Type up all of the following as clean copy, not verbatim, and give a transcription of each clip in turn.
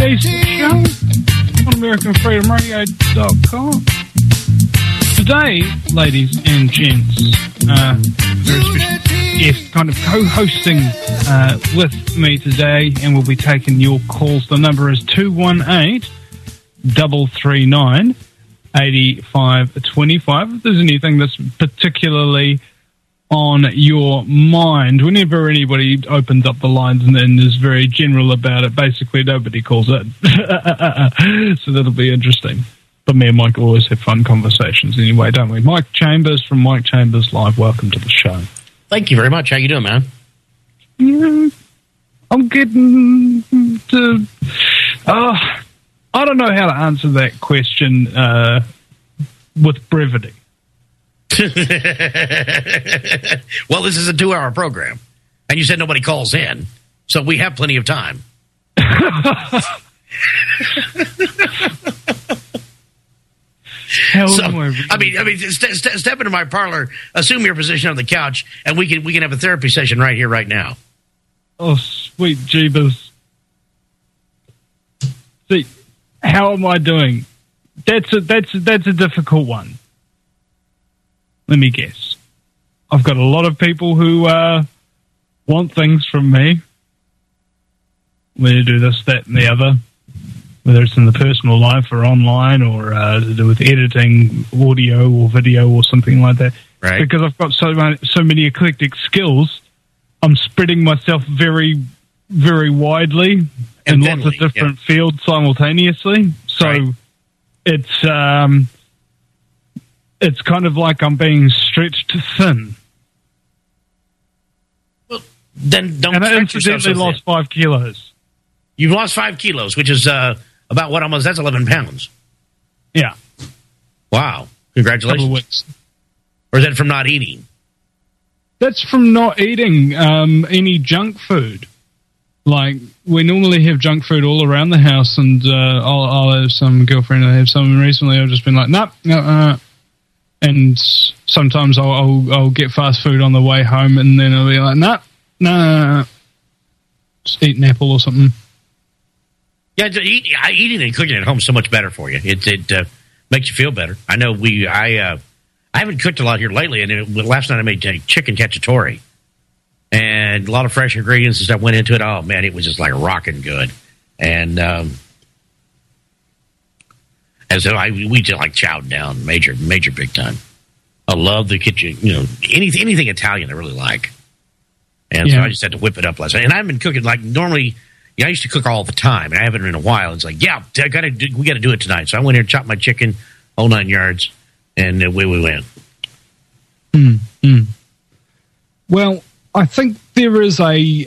today's show on AmericanFreedomRadio.com. Today, ladies and gents, very special guest kind of co-hosting with me today, and we'll be taking your calls. The number is 218-339-8525. If there's anything that's particularly on your mind, whenever anybody opens up the lines and then is very general about it, basically nobody calls it. So that'll be interesting. But me and Mike always have fun conversations anyway, don't we? Mike Chambers from Mike Chambers Live, welcome to the show. Thank you very much. How you doing, man? Yeah, I'm getting to... I don't know how to answer that question with brevity. Well, this is a 2-hour program, and you said nobody calls in, so we have plenty of time. Step into my parlor, assume your position on the couch, and we can have a therapy session right here, right now. Oh, sweet Jeebus. See, how am I doing? That's a difficult one. Let me guess. I've got a lot of people who want things from me. When you do this, that, and the other, whether it's in the personal life or online or to do with editing audio or video or something like that. Right. Because I've got so many eclectic skills, I'm spreading myself very, very widely in lots of different fields simultaneously. So it's kind of like I'm being stretched thin. Well, then don't. And I incidentally lost 5 kilos. You've lost 5 kilos, which is about what almost, that's 11 pounds. Yeah. Wow. Congratulations. Or is that from not eating? That's from not eating any junk food. Like, we normally have junk food all around the house, and I'll have some girlfriend, I have some recently, I've just been like, no. And sometimes I'll get fast food on the way home, and then I'll be like, no. Just eat an apple or something. Yeah, eating and cooking at home is so much better for you. It makes you feel better. I know I haven't cooked a lot here lately, and last night I made chicken cacciatore. And a lot of fresh ingredients and stuff went into it. Oh, man, it was just like rocking good. And so we just like chowed down major big time. I love the kitchen, anything Italian I really like. And so I just had to whip it up last night. And I've been cooking like normally. I used to cook all the time, and I haven't in a while. It's like, we got to do it tonight. So I went here and chopped my chicken, whole 9 yards, and away we went. Well, I think there is a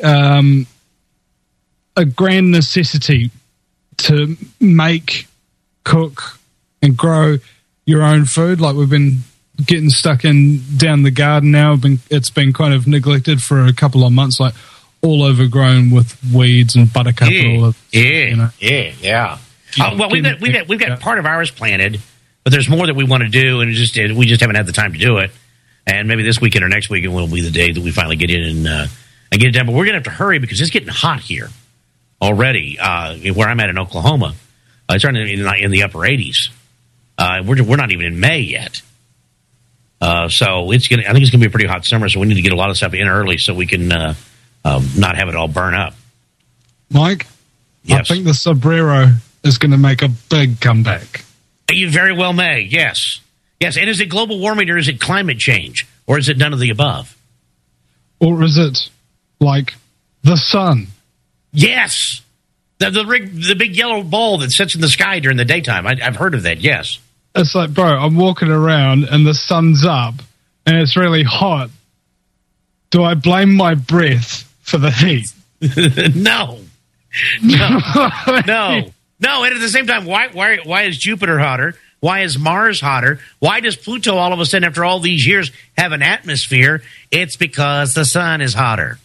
grand necessity to make, cook, and grow your own food. Like we've been getting stuck down the garden now. It's been kind of neglected for a couple of months, like all overgrown with weeds and buttercup and all of Yeah. Well, we've got part of ours planted, but there's more that we want to do, and we just haven't had the time to do it. And maybe this weekend or next weekend will be the day that we finally get in and get it done. But we're going to have to hurry because it's getting hot here already. Where I'm at in Oklahoma, it's running in the upper 80s. We're not even in May yet. So I think it's going to be a pretty hot summer. So we need to get a lot of stuff in early so we can not have it all burn up. Mike, yes. I think the sombrero is going to make a big comeback. You very well may. Yes. And is it global warming or is it climate change? Or is it none of the above? Or is it like the sun? Yes. The big yellow ball that sits in the sky during the daytime. I've heard of that, yes. It's like, bro, I'm walking around and the sun's up and it's really hot. Do I blame my breath for the heat? No. And at the same time, why is Jupiter hotter? Why is Mars hotter? Why does Pluto all of a sudden, after all these years, have an atmosphere? It's because the sun is hotter.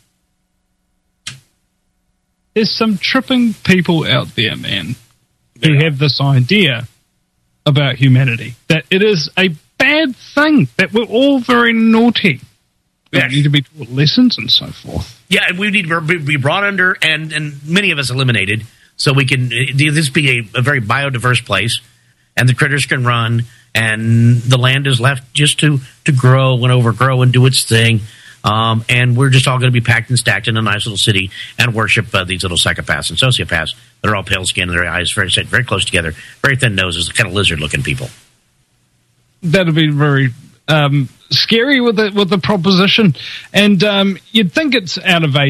There's some tripping people out there, man, who have this idea about humanity, that it is a bad thing, that we're all very naughty. We need to be taught lessons and so forth. Yeah, and we need to be brought under, and many of us eliminated, so we can this be a very biodiverse place, and the critters can run, and the land is left just to grow and overgrow and do its thing. And we're just all going to be packed and stacked in a nice little city and worship these little psychopaths and sociopaths that are all pale skin and their eyes very close together, very thin noses, kind of lizard-looking people. That'll be very scary with the proposition, and you'd think it's out of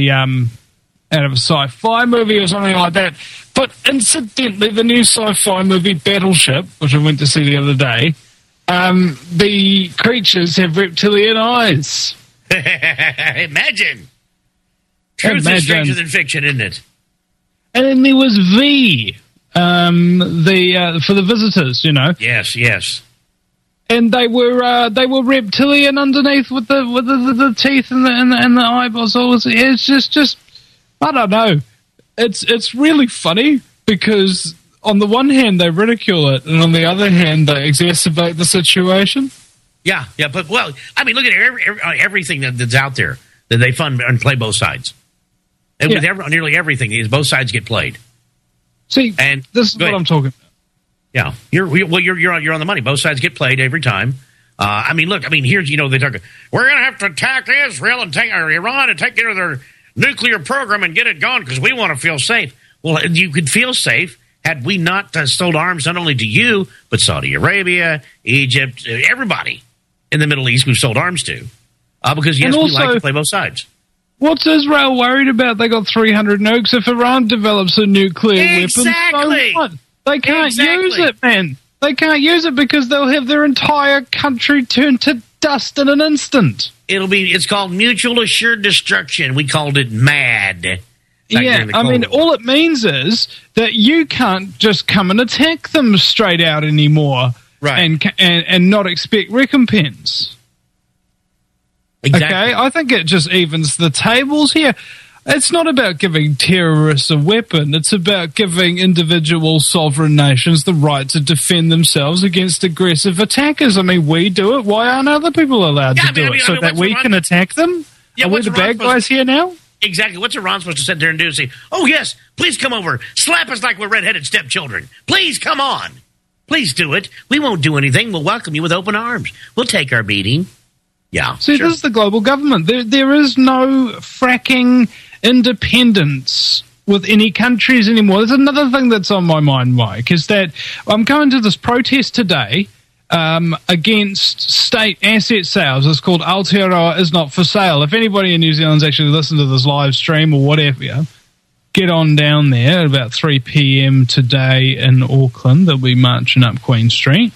a sci-fi movie or something like that. But incidentally, the new sci-fi movie Battleship, which I went to see the other day, the creatures have reptilian eyes. Imagine. Truth is stranger than fiction, isn't it? And then there was V, for the visitors, you know. Yes. And they were reptilian underneath with the teeth and the eyeballs. It's just I don't know. It's really funny because on the one hand they ridicule it, and on the other hand they exacerbate the situation. Yeah, but well, I mean, look at everything that's out there that they fund and play both sides. And with nearly everything, both sides get played. See, and this is what I'm talking about. Yeah, you're on the money. Both sides get played every time. I mean, look, here's they talk. We're going to have to attack Israel and take Iran and take care of their nuclear program and get it gone because we want to feel safe. Well, you could feel safe had we not sold arms not only to you but Saudi Arabia, Egypt, everybody in the Middle East we've sold arms to, because yes, we like to play both sides. What's Israel worried about? They got 300 nukes. If Iran develops a nuclear weapon, so what? They can't use it, man. They can't use it because they'll have their entire country turned to dust in an instant. It's called mutual assured destruction. We called it MAD. Yeah, all it means is that you can't just come and attack them straight out anymore, right? And not expect recompense. Exactly. Okay, I think it just evens the tables here. It's not about giving terrorists a weapon. It's about giving individual sovereign nations the right to defend themselves against aggressive attackers. We do it. Why aren't other people allowed to do it? So that we can attack them? Yeah, are we the bad guys here now? Exactly. What's Iran supposed to sit there and do and say, oh, yes, please come over. Slap us like we're redheaded stepchildren. Please come on. Please do it. We won't do anything. We'll welcome you with open arms. We'll take our beating. Yeah. See, this is the global government. There is no fracking independence with any countries anymore. There's another thing that's on my mind, Mike, is that I'm going to this protest today against state asset sales. It's called Aotearoa is not for sale. If anybody in New Zealand's actually listened to this live stream or whatever, get on down there at about 3 p.m. today in Auckland. They'll be marching up Queen Street.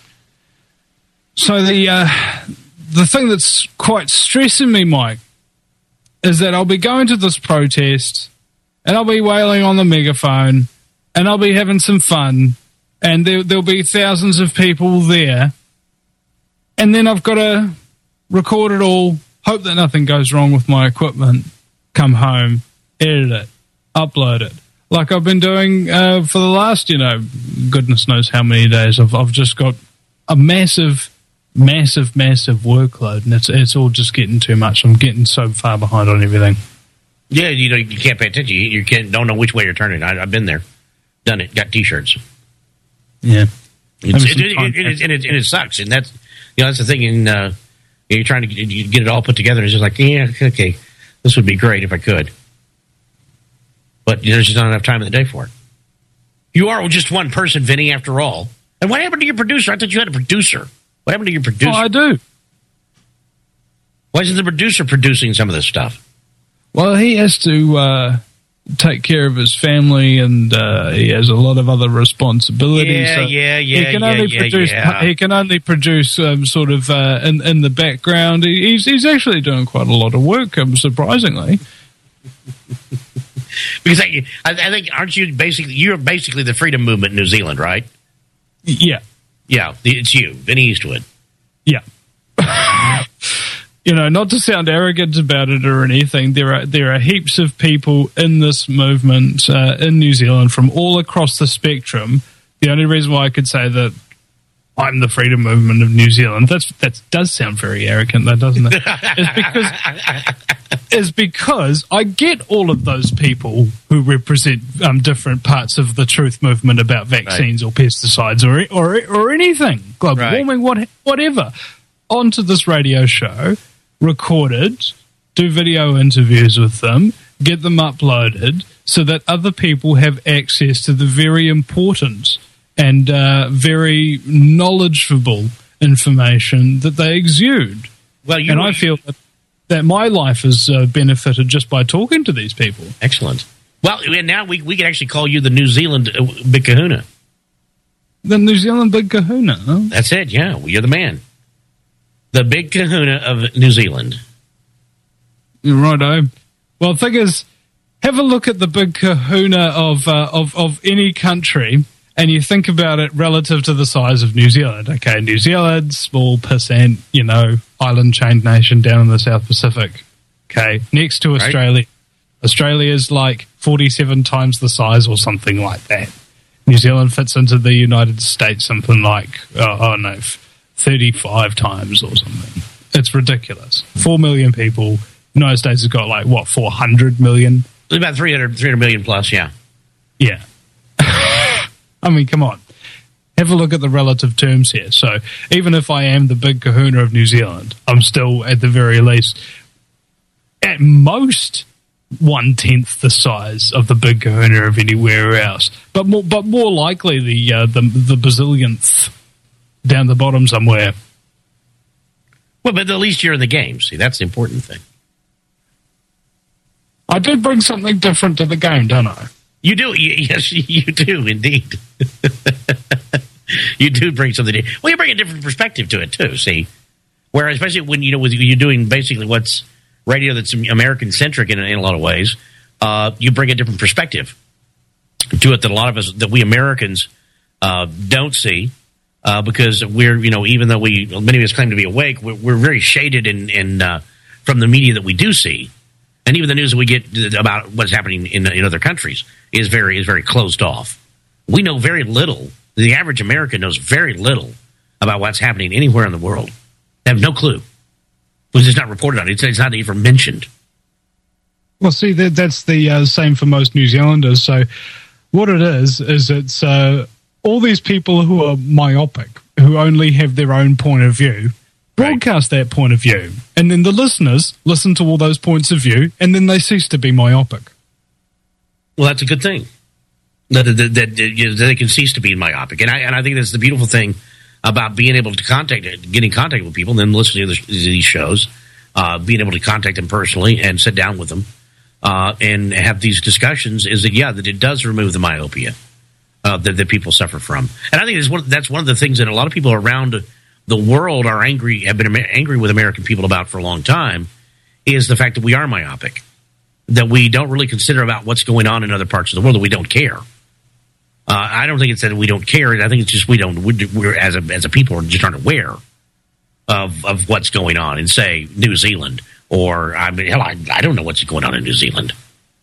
So the thing that's quite stressing me, Mike, is that I'll be going to this protest and I'll be wailing on the megaphone and I'll be having some fun and there'll be thousands of people there, and then I've got to record it all, hope that nothing goes wrong with my equipment, come home, edit it, upload it, like I've been doing for the last, goodness knows how many days. I've just got a massive workload, and it's all just getting too much. I'm getting so far behind on everything. Yeah, you can't pay attention. You don't know which way you're turning. I've been there, done it, got T-shirts. Yeah, and it sucks, and that's the thing. And you're trying to get it all put together. And it's just like, yeah, okay, this would be great if I could, but there's just not enough time in the day for it. You are just one person, Vinny, after all. And what happened to your producer? I thought you had a producer. What happened to your producer? Oh, I do. Why isn't the producer producing some of this stuff? Well, he has to take care of his family, and he has a lot of other responsibilities. He can only produce sort of in the background. He's actually doing quite a lot of work, surprisingly. Because I think, you're basically the freedom movement in New Zealand, right? Yeah. Yeah, it's you, Vinny Eastwood. Yeah. Not to sound arrogant about it or anything, there are heaps of people in this movement in New Zealand from all across the spectrum. The only reason why I could say that I'm the freedom movement of New Zealand. That does sound very arrogant, though, doesn't it? It's because I get all of those people who represent different parts of the truth movement about vaccines or pesticides or anything, global warming, whatever, onto this radio show, recorded, do video interviews with them, get them uploaded so that other people have access to the very important and very knowledgeable information that they exude. Well, I feel that my life has benefited just by talking to these people. Excellent. Well, and now we can actually call you the New Zealand Big Kahuna. The New Zealand Big Kahuna. Huh? That's it, yeah. Well, you're the man. The Big Kahuna of New Zealand. Righto. Well, the thing is, have a look at the Big Kahuna of any country, and you think about it relative to the size of New Zealand. Okay, New Zealand, small percent, island chained nation down in the South Pacific. Okay, next to Australia. Australia is like 47 times the size or something like that. New Zealand fits into the United States something like, 35 times or something. It's ridiculous. 4 million people. United States has got 400 million? It's about 300 million plus, yeah. Yeah. I mean, come on. Have a look at the relative terms here. So even if I am the Big Kahuna of New Zealand, I'm still, at the very least, at most 1/10 the size of the Big Kahuna of anywhere else. But more likely the bazillionth down the bottom somewhere. Well, but at least you're in the game. See, that's the important thing. I do bring something different to the game, don't I? You do. Yes, you do, indeed. You do bring something. Well, you bring a different perspective to it, too, see? Where, especially when, you're doing basically what's radio that's American-centric in a lot of ways, you bring a different perspective to it that a lot of us, that we Americans don't see, because we're, even though many of us claim to be awake, we're very shaded from the media that we do see. And even the news that we get about what's happening in other countries is very closed off. We know very little. The average American knows very little about what's happening anywhere in the world. They have no clue. It's just not reported on. It's not even mentioned. Well, see, that's the same for most New Zealanders. So what it is it's all these people who are myopic, who only have their own point of view, broadcast that point of view, and then the listeners listen to all those points of view, and then they cease to be myopic. Well, that's a good thing. That they can cease to be myopic, and I think that's the beautiful thing about being able to get in contact with people, and then listening to these shows, being able to contact them personally and sit down with them and have these discussions. Is that it does remove the myopia that people suffer from, and I think that's one of the things that a lot of people around the world have been angry with American people about for a long time, is the fact that we are myopic, that we don't really consider about what's going on in other parts of the world, that we don't care. I don't think it's that we don't care. I think it's just we're as a people are just aren't aware of what's going on in, say, New Zealand, or I don't know what's going on in New Zealand.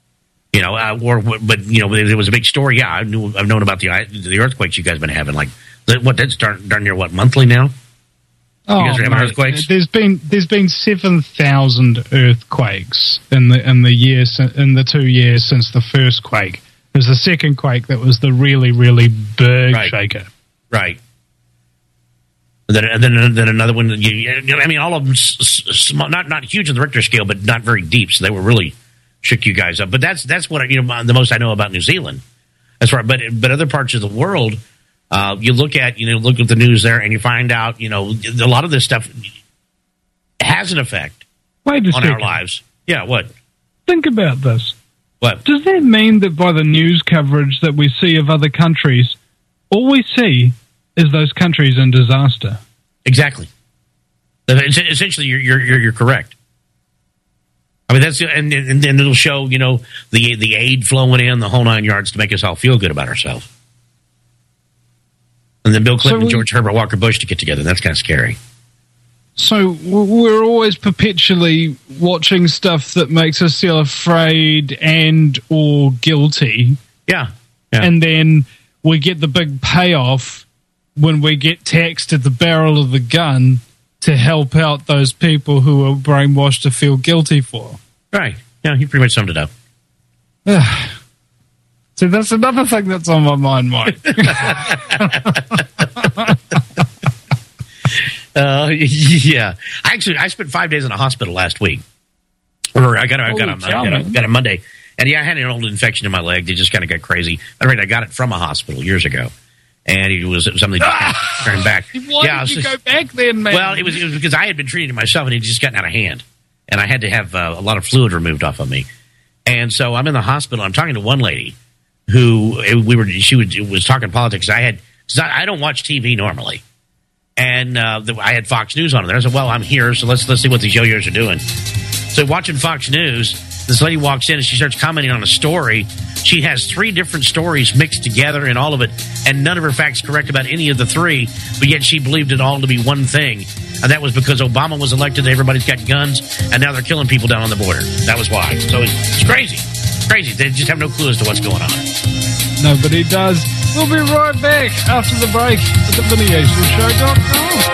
But there was a big story. Yeah, I've known about the earthquakes you guys have been having. That's darn near monthly now. You guys are having earthquakes? There's been 7,000 earthquakes in the 2 years since the first quake. There's the second quake that was the really, really big shaker. Right. And then another one. All of them small, not huge on the Richter scale, but not very deep. So they were really shook you guys up. But that's what the most I know about New Zealand. That's right. But other parts of the world. You look at the news there, and you find out, a lot of this stuff has an effect on our lives. Yeah, what? Think about this. What? Does that mean that by the news coverage that we see of other countries, all we see is those countries in disaster? Exactly. Essentially, you're correct. I mean, that's and it'll show the aid flowing in, the whole 9 yards to make us all feel good about ourselves. And then Bill Clinton and George Herbert Walker Bush to get together. That's kind of scary. So we're always perpetually watching stuff that makes us feel afraid and or guilty. Yeah. And then we get the big payoff when we get text at the barrel of the gun to help out those people who are brainwashed to feel guilty for. Right. Yeah, he pretty much summed it up. So that's another thing that's on my mind, Mike. Yeah. I spent 5 days in a hospital last week. Or I got a Monday. And yeah, I had an old infection in my leg. It just kind of got crazy. I got it from a hospital years ago. And it was something that turned back. Why did you go back then, man? Well, it was because I had been treating it myself and it had just gotten out of hand. And I had to have a lot of fluid removed off of me. And so I'm in the hospital. I'm talking to one lady who she was talking politics. I don't watch TV normally. And I had Fox News on there. I said, well, I'm here, so let's see what these yo-yos are doing. So watching Fox News, this lady walks in and she starts commenting on a story. She has 3 different stories mixed together in all of it, and none of her facts correct about any of the 3, but yet she believed it all to be one thing. And that was because Obama was elected, everybody's got guns, and now they're killing people down on the border. That was why. So it's crazy. Crazy. They just have no clue as to what's going on. Nobody does. We'll be right back after the break at theVinnyAceWithShow.com.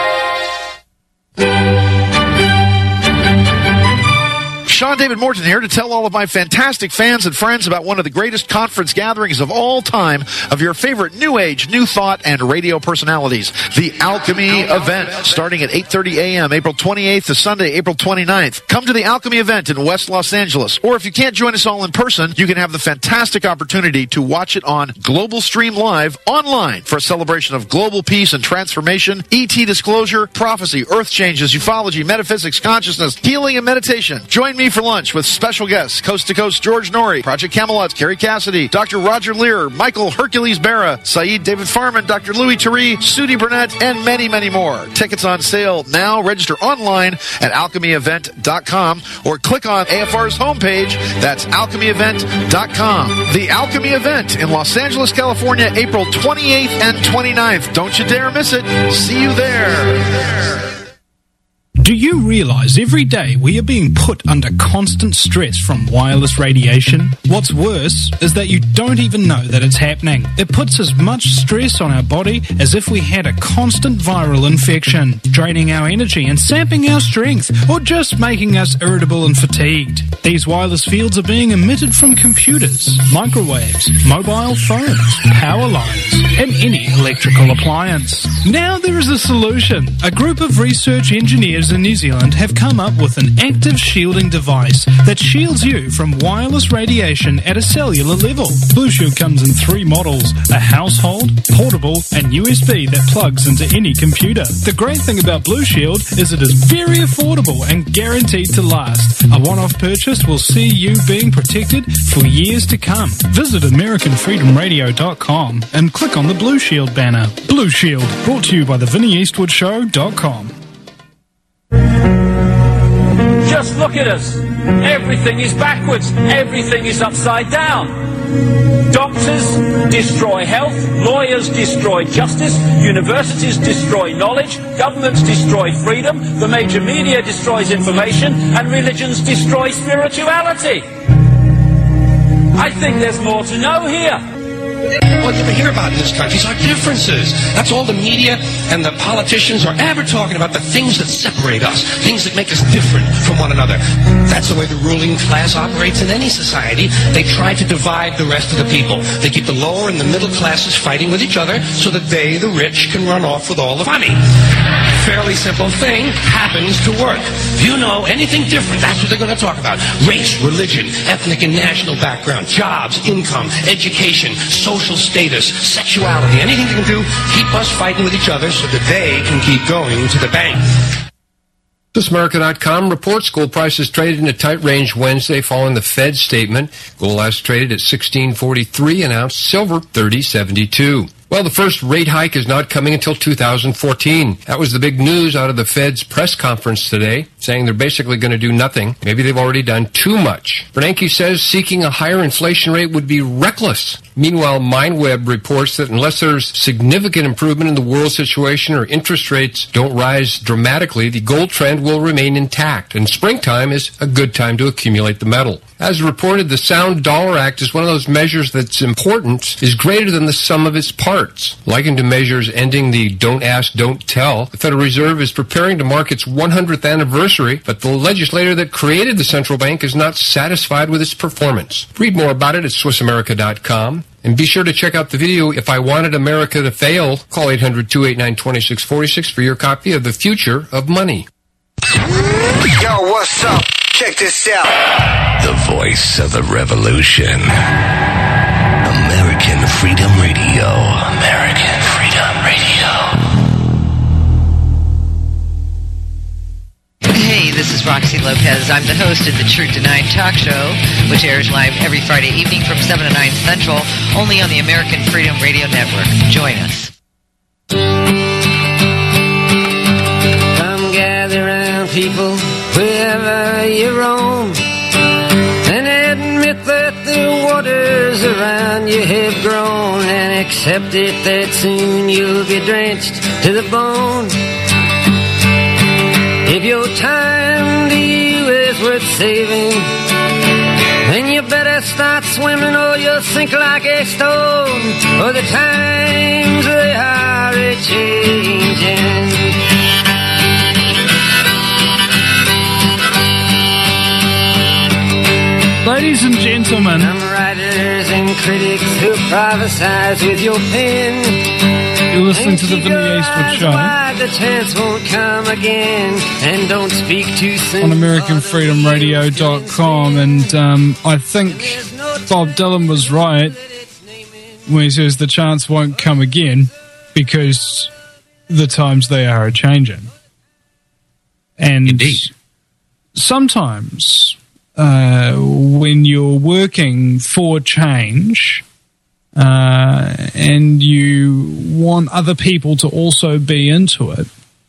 Sean David Morton here to tell all of my fantastic fans and friends about one of the greatest conference gatherings of all time of your favorite New Age, New Thought, and radio personalities. The Alchemy event, starting at 8:30 a.m., April 28th to Sunday, April 29th. Come to the Alchemy event in West Los Angeles. Or if you can't join us all in person, you can have the fantastic opportunity to watch it on Global Stream Live online for a celebration of global peace and transformation, ET disclosure, prophecy, earth changes, ufology, metaphysics, consciousness, healing, and meditation. Join me for lunch with special guests, Coast to Coast George Norrie, Project Camelot's Kerry Cassidy, Dr. Roger Lear, Michael Hercules Barra, Saeed David Farman, Dr. Louis Turi, Sudi Burnett, and many, many more. Tickets on sale now. Register online at alchemyevent.com or click on AFR's homepage. That's alchemyevent.com. The Alchemy event in Los Angeles, California, April 28th and 29th. Don't you dare miss it. See you there. Do you realize every day we are being put under constant stress from wireless radiation? What's worse is that you don't even know that it's happening. It puts as much stress on our body as if we had a constant viral infection, draining our energy and sapping our strength, or just making us irritable and fatigued. These wireless fields are being emitted from computers, microwaves, mobile phones, power lines, and any electrical appliance. Now there is a solution. A group of research engineers in New Zealand have come up with an active shielding device that shields you from wireless radiation at a cellular level. Blue Shield comes in 3 models: a household, portable, and USB that plugs into any computer. The great thing about Blue Shield is it is very affordable and guaranteed to last. A one-off purchase will see you being protected for years to come. Visit AmericanFreedomRadio.com and click on the Blue Shield banner. Blue Shield, brought to you by theVinnyEastwoodShow.com. Just look at us. Everything is backwards. Everything is upside down. Doctors destroy health. Lawyers destroy justice. Universities destroy knowledge. Governments destroy freedom. The major media destroys information. And religions destroy spirituality. I think there's more to know here. All you ever hear about in this country is our differences. That's all the media and the politicians are ever talking about, the things that separate us, things that make us different from one another. That's the way the ruling class operates in any society. They try to divide the rest of the people. They keep the lower and the middle classes fighting with each other so that they, the rich, can run off with all the money. Fairly simple thing, happens to work. If you know anything different, that's what they're going to talk about. Race, religion, ethnic and national background, jobs, income, education, social status, sexuality, anything they can do, keep us fighting with each other so that they can keep going to the bank. ThisAmerica.com reports gold prices traded in a tight range Wednesday following the Fed statement. Gold last traded at $16.43 an ounce, silver $30.72. Well, the first rate hike is not coming until 2014. That was the big news out of the Fed's press conference today. saying they're basically going to do nothing. Maybe they've already done too much. Bernanke says seeking a higher inflation rate would be reckless. Meanwhile, MindWeb reports that unless there's significant improvement in the world situation or interest rates don't rise dramatically, the gold trend will remain intact, and springtime is a good time to accumulate the metal. As reported, the Sound Dollar Act is one of those measures that's important is greater than the sum of its parts. Likened to measures ending the don't ask, don't tell, the Federal Reserve is preparing to mark its 100th anniversary, but the legislator that created the central bank is not satisfied with its performance. Read more about it at SwissAmerica.com. And be sure to check out the video, If I Wanted America to Fail. Call 800-289-2646 for your copy of The Future of Money. Yo, what's up? Check this out. The voice of the revolution. American Freedom Radio. American Freedom Radio. Hey, this is Roxy Lopez. I'm the host of the Truth Denied talk show, which airs live every Friday evening from 7 to 9 Central, only on the American Freedom Radio Network. Join us. Come gather round, people, wherever you roam, and admit that the waters around you have grown, and accept it that soon you'll be drenched to the bone. If your time to you is worth saving, then you better start swimming or you'll sink like a stone, for the times they are a-changing. Ladies and gentlemen, some writers and critics who prophesize with your pen. You're listening to the Vinny Eastwood Show the chance won't come again, and don't speak too soon on AmericanFreedomRadio.com. And I think Bob Dylan was right when he says the chance won't come again because the times they are a-changing. And indeed, sometimes when you're working for change and you want other people to also be into it,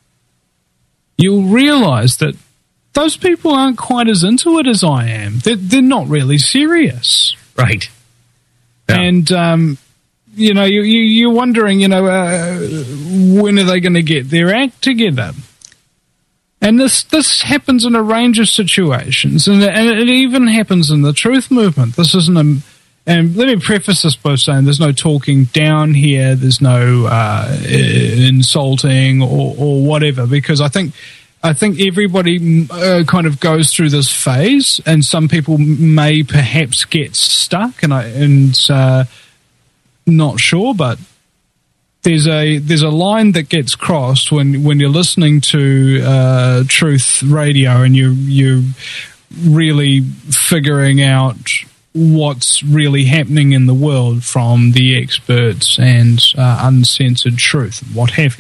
you'll realize that those people aren't quite as into it as I am. They're not really serious. Right. Yeah. And, you're wondering, when are they going to get their act together? And this happens in a range of situations, and it even happens in the truth movement. This isn't and let me preface this by saying there's no talking down here, there's no insulting or whatever, because I think everybody kind of goes through this phase, and some people may perhaps get stuck, and not sure, but there's a line that gets crossed when you're listening to truth radio and you're really figuring out what's really happening in the world from the experts and uncensored truth, what have you.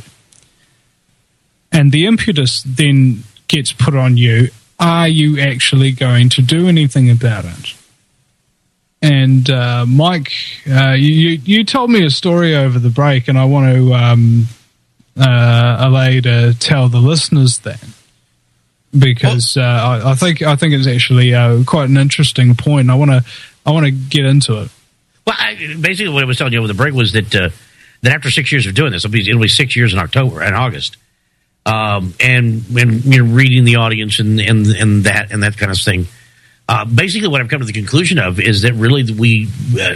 And the impetus then gets put on you, are you actually going to do anything about it? And Mike, you told me a story over the break, and I want to allay to tell the listeners that, because I think it's actually quite an interesting point. I want to get into it. Well, basically, what I was telling you over the break was that after 6 years of doing this, it'll be 6 years in August, and when you're reading the audience and that kind of thing. Basically, what I've come to the conclusion of is that really we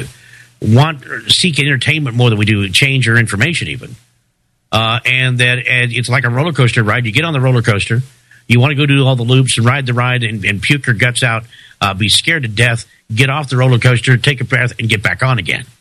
seek entertainment more than we do change or information, even. And that it's like a roller coaster ride. You get on the roller coaster, you want to go do all the loops and ride the ride and puke your guts out, be scared to death, get off the roller coaster, take a breath, and get back on again.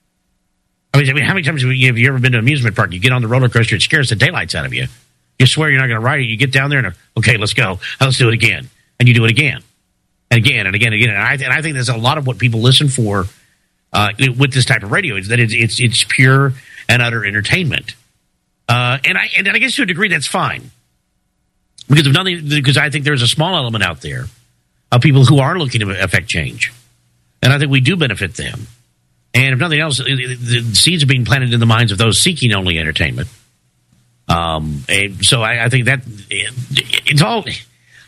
I mean, how many times have you ever been to an amusement park? You get on the roller coaster, it scares the daylights out of you. You swear you're not going to ride it. You get down there and, okay, let's go. Let's do it again. And you do it again. And again and again and again, and I think there's a lot of what people listen for with this type of radio is that it's pure and utter entertainment, and I guess to a degree that's fine, because I think there's a small element out there of people who are looking to affect change, and I think we do benefit them, and if nothing else, the seeds are being planted in the minds of those seeking only entertainment. And so I think that it's all.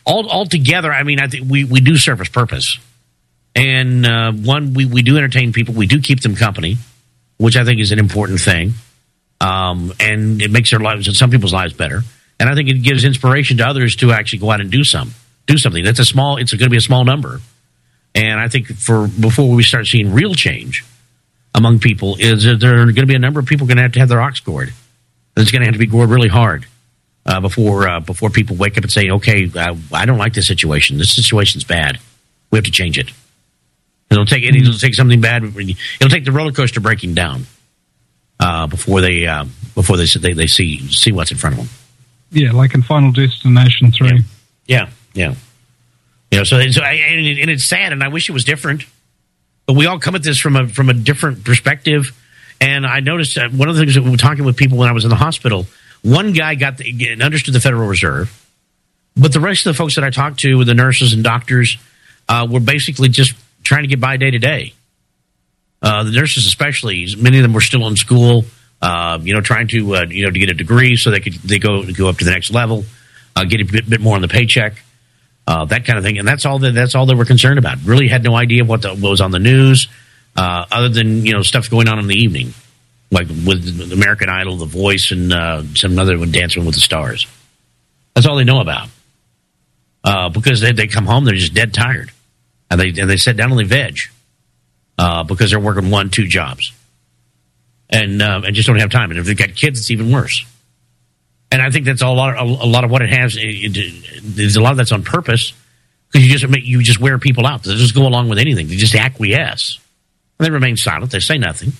altogether, I mean, I think we do serve a purpose. And one, we do entertain people. We do keep them company, which I think is an important thing. And it makes their lives, some people's lives better. And I think it gives inspiration to others to actually go out and do something. It's going to be a small number. And I think before we start seeing real change among people, is that there are going to be a number of people going to have their ox gored. It's going to have to be gored really hard before people wake up and say, okay, I don't like this situation. This situation's bad. We have to change it. It'll take something bad. It'll take the roller coaster breaking down before they see what's in front of them. Yeah, like in Final Destination 3. Yeah. You know, so it's sad, and I wish it was different. But we all come at this from a different perspective. And I noticed one of the things that we were talking with people when I was in the hospital. One guy understood the Federal Reserve, but the rest of the folks that I talked to, the nurses and doctors, were basically just trying to get by day to day. The nurses, especially, many of them were still in school, trying to get a degree so they go up to the next level, get a bit more on the paycheck, that kind of thing. And that's all they were concerned about. Really had no idea what was on the news, other than stuff going on in the evening, like with American Idol, The Voice, and some other one, Dancing with the Stars. That's all they know about. Because they come home, they're just dead tired. And they sit down and they veg because they're working 1-2 jobs and just don't have time. And if they've got kids, it's even worse. And I think that's a lot of what it has. There's a lot of that's on purpose because you just wear people out. They just go along with anything. They just acquiesce. And they remain silent. They say nothing.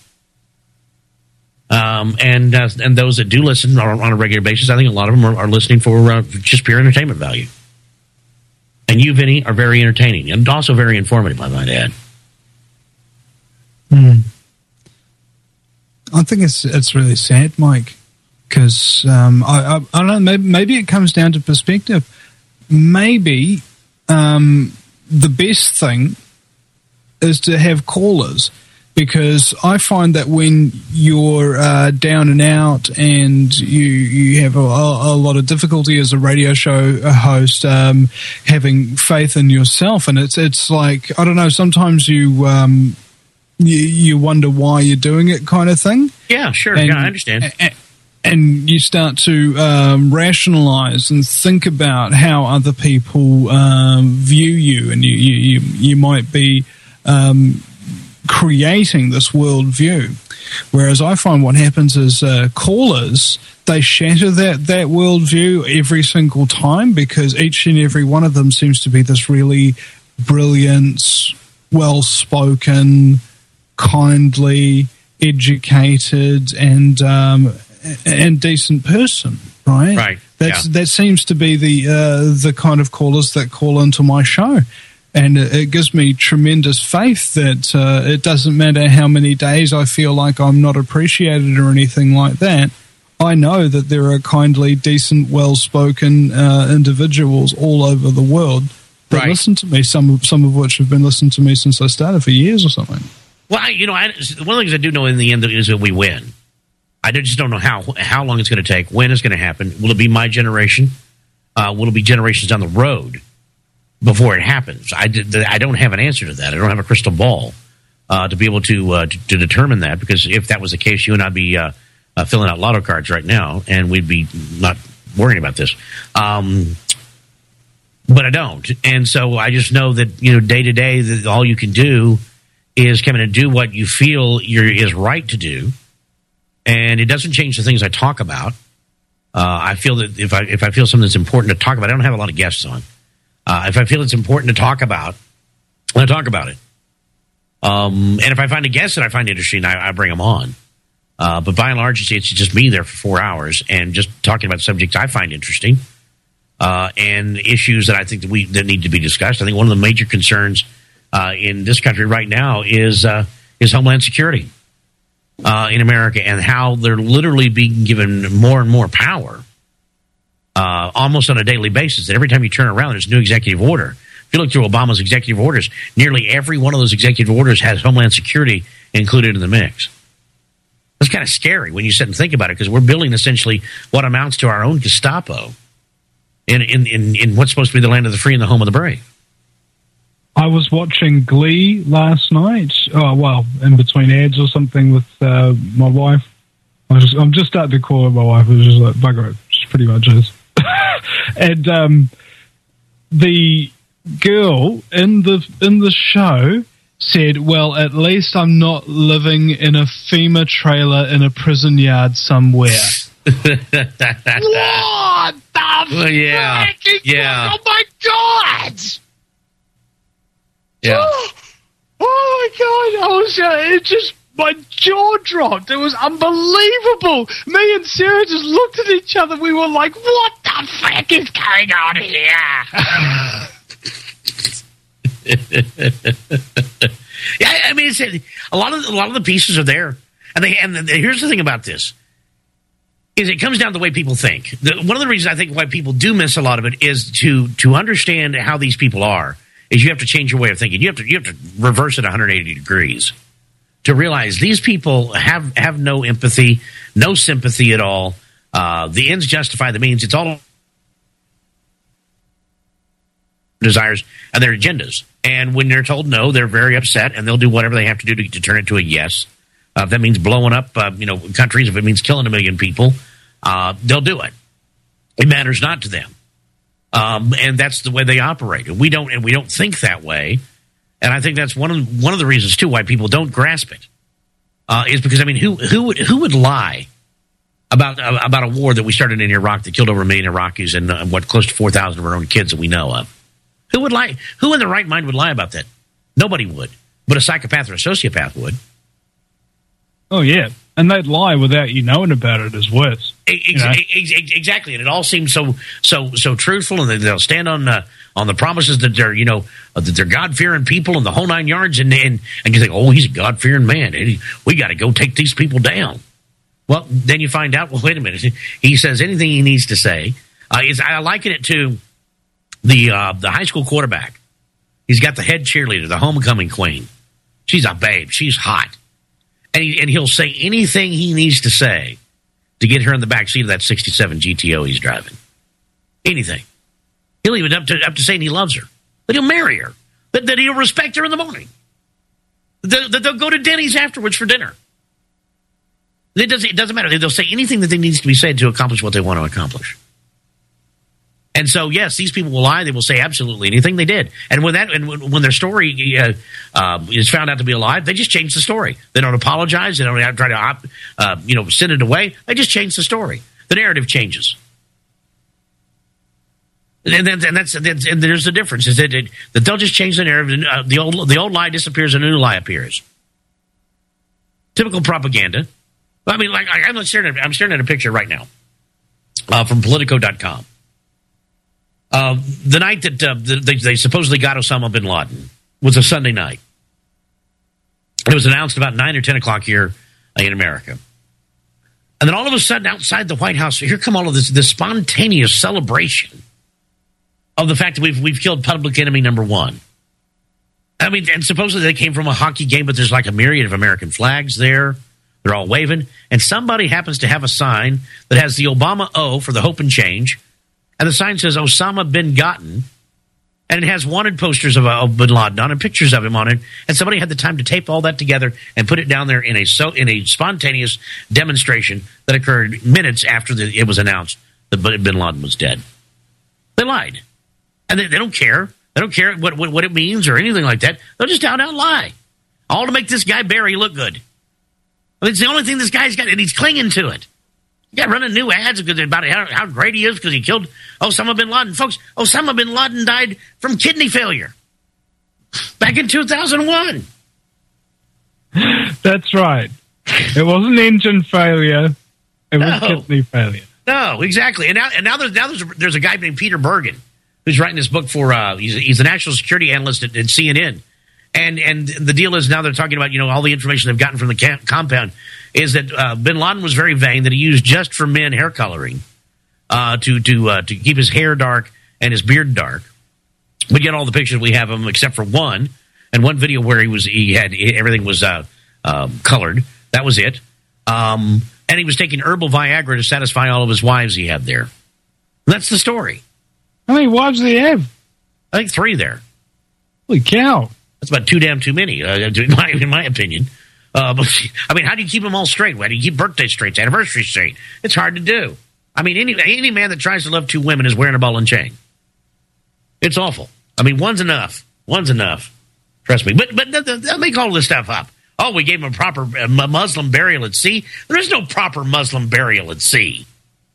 And those that do listen on a regular basis, I think a lot of them are listening for just pure entertainment value. And you, Vinny, are very entertaining and also very informative, I might add. I think it's really sad, Mike, because I don't know. Maybe it comes down to perspective. Maybe the best thing is to have callers. Because I find that when you're down and out and you have a lot of difficulty as a radio show host, having faith in yourself, and it's like, I don't know, sometimes you wonder why you're doing it, kind of thing. Yeah, sure. And, I understand. And you start to rationalize and think about how other people view you, and you might be creating this worldview. Whereas I find what happens is callers, they shatter that worldview every single time, because each and every one of them seems to be this really brilliant, well-spoken, kindly, educated, and decent person, right? Right. That seems to be the kind of callers that call into my show. And it gives me tremendous faith that it doesn't matter how many days I feel like I'm not appreciated or anything like that. I know that there are kindly, decent, well-spoken individuals all over the world that listen to me, some of which have been listening to me since I started for years or something. Well, one of the things I do know in the end is that we win. I just don't know how long it's going to take, when it's going to happen. Will it be my generation? Will it be generations down the road before it happens? I don't have an answer to that. I don't have a crystal ball to be able to determine that, because if that was the case, you and I'd be filling out lotto cards right now, and we'd be not worrying about this. But I don't. And so I just know that, day to day, that all you can do is come in and do what you feel is right to do. And it doesn't change the things I talk about. I feel that if I feel something that's important to talk about, I don't have a lot of guests on. If I feel it's important to talk about, I talk about it. And if I find a guest that I find interesting, I bring them on. But by and large, it's just me there for 4 hours and just talking about subjects I find interesting and issues that I think that need to be discussed. I think one of the major concerns in this country right now is Homeland Security in America, and how they're literally being given more and more power. Almost on a daily basis, that every time you turn around, there's a new executive order. If you look through Obama's executive orders, nearly every one of those executive orders has Homeland Security included in the mix. That's kind of scary when you sit and think about it, because we're building essentially what amounts to our own Gestapo in what's supposed to be the land of the free and the home of the brave. I was watching Glee last night. Oh, well, in between ads or something with my wife. I'm just starting to call her my wife. It was just like, bugger it. She pretty much is. And the girl in the show said, well, at least I'm not living in a FEMA trailer in a prison yard somewhere. What the frick? Yeah. Oh, my God! Yeah. Oh my God! I was it just my jaw dropped. It was unbelievable. Me and Sarah just looked at each other. We were like, "What the frick is going on here?" Yeah, I mean, it's a lot of the pieces are there, and here's the thing about this: is it comes down to the way people think. One of the reasons I think why people do miss a lot of it is to understand how these people are. Is you have to change your way of thinking. You have to reverse it 180 degrees to realize these people have no empathy, no sympathy at all. The ends justify the means. It's all desires and their agendas. And when they're told no, they're very upset, and they'll do whatever they have to do to turn it to a yes. If that means blowing up, countries, if it means killing 1 million people, they'll do it. It matters not to them. And that's the way they operate. We don't think that way. And I think that's one of the reasons too why people don't grasp it. Is because, I mean, who would lie about a war that we started in Iraq that killed over 1 million Iraqis and close to 4,000 of our own kids that we know of? Who would lie? Who in their right mind would lie about that? Nobody would. But a psychopath or a sociopath would. Oh yeah, and they'd lie without you knowing about it is worse. Exactly, and it all seems so truthful, and they'll stand on the promises that they're that they're God-fearing people and the whole 9 yards, and you think, oh, he's a God-fearing man, and we got to go take these people down. Well, then you find out, well, wait a minute, he says anything he needs to say. I liken it to the high school quarterback. He's got the head cheerleader, the homecoming queen. She's a babe. She's hot. And he'll say anything he needs to say to get her in the back seat of that 67 GTO he's driving. Anything. He'll even up to saying he loves her. That he'll marry her. That he'll respect her in the morning. That they'll go to Denny's afterwards for dinner. It doesn't matter. They'll say anything that needs to be said to accomplish what they want to accomplish. And so, yes, these people will lie. They will say absolutely anything they did. And when their story is found out to be a lie, they just change the story. They don't apologize. They don't try to send it away. They just change the story. The narrative changes. And there's the difference is that they'll just change the narrative. The old lie disappears and a new lie appears. Typical propaganda. I mean, like I'm staring at a picture right now from Politico.com. The night that they supposedly got Osama bin Laden was a Sunday night. It was announced about 9 or 10 o'clock here in America. And then all of a sudden, outside the White House, here come all of this spontaneous celebration of the fact that we've killed public enemy number one. I mean, and supposedly they came from a hockey game, but there's like a myriad of American flags there. They're all waving. And somebody happens to have a sign that has the Obama O for the hope and change. And the sign says Osama bin Laden, and it has wanted posters of bin Laden on it, and pictures of him on it. And somebody had the time to tape all that together and put it down there in a spontaneous demonstration that occurred minutes after it was announced that bin Laden was dead. They lied, and they don't care. They don't care what it means or anything like that. They'll just out lie, all to make this guy Barry look good. I mean, it's the only thing this guy's got, and he's clinging to it. Yeah, running new ads about how great he is because he killed Osama bin Laden. Folks, Osama bin Laden died from kidney failure back in 2001. That's right. It wasn't engine failure. It was kidney failure. No, exactly. And now there's a guy named Peter Bergen who's writing this book for he's a national security analyst at CNN. And the deal is now they're talking about, all the information they've gotten from the compound is that bin Laden was very vain, that he used just for men hair coloring to keep his hair dark and his beard dark. We get all the pictures we have of him except for one, and one video where everything was colored. That was it. And he was taking herbal Viagra to satisfy all of his wives he had there. That's the story. How many wives do they have? I think 3 there. Holy cow. That's about too damn too many, in my opinion. But, I mean, how do you keep them all straight? How do you keep birthday straight, anniversary straight? It's hard to do. I mean, any man that tries to love 2 women is wearing a ball and chain. It's awful. I mean, one's enough. One's enough. Trust me. But they'll make all this stuff up. Oh, we gave them a proper Muslim burial at sea. There is no proper Muslim burial at sea.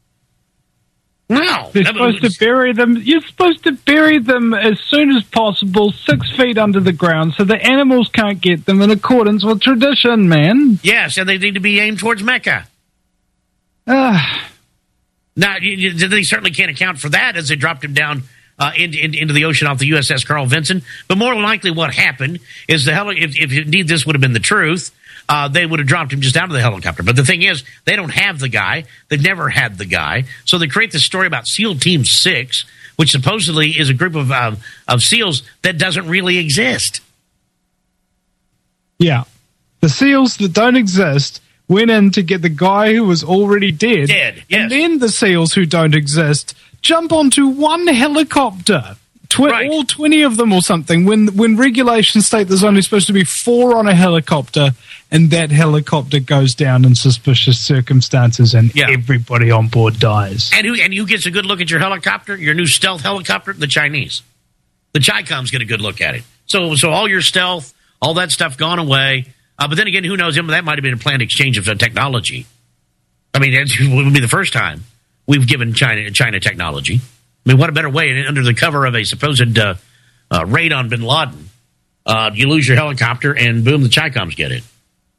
No. They're supposed to bury them. You're supposed to bury them as soon as possible, 6 feet under the ground, so the animals can't get them in accordance with tradition, man. Yes, and they need to be aimed towards Mecca. Now, they certainly can't account for that as they dropped him down into the ocean off the USS Carl Vinson. But more likely what happened is if indeed this would have been the truth, they would have dropped him just out of the helicopter. But the thing is, they don't have the guy. They've never had the guy. So they create this story about SEAL Team 6, which supposedly is a group of SEALs that doesn't really exist. Yeah. The SEALs that don't exist went in to get the guy who was already dead. Yes. And then the SEALs who don't exist jump onto one helicopter. Right. All 20 of them or something, when regulations state there's only supposed to be 4 on a helicopter, and that helicopter goes down in suspicious circumstances, and everybody on board dies. And who gets a good look at your helicopter, your new stealth helicopter? The Chinese. The Chi-Coms get a good look at it. So all your stealth, all that stuff gone away. But then again, who knows? That might have been a planned exchange of technology. I mean, it would be the first time we've given China technology. I mean, what a better way, under the cover of a supposed raid on bin Laden, you lose your helicopter and boom, the Chi-Coms get it.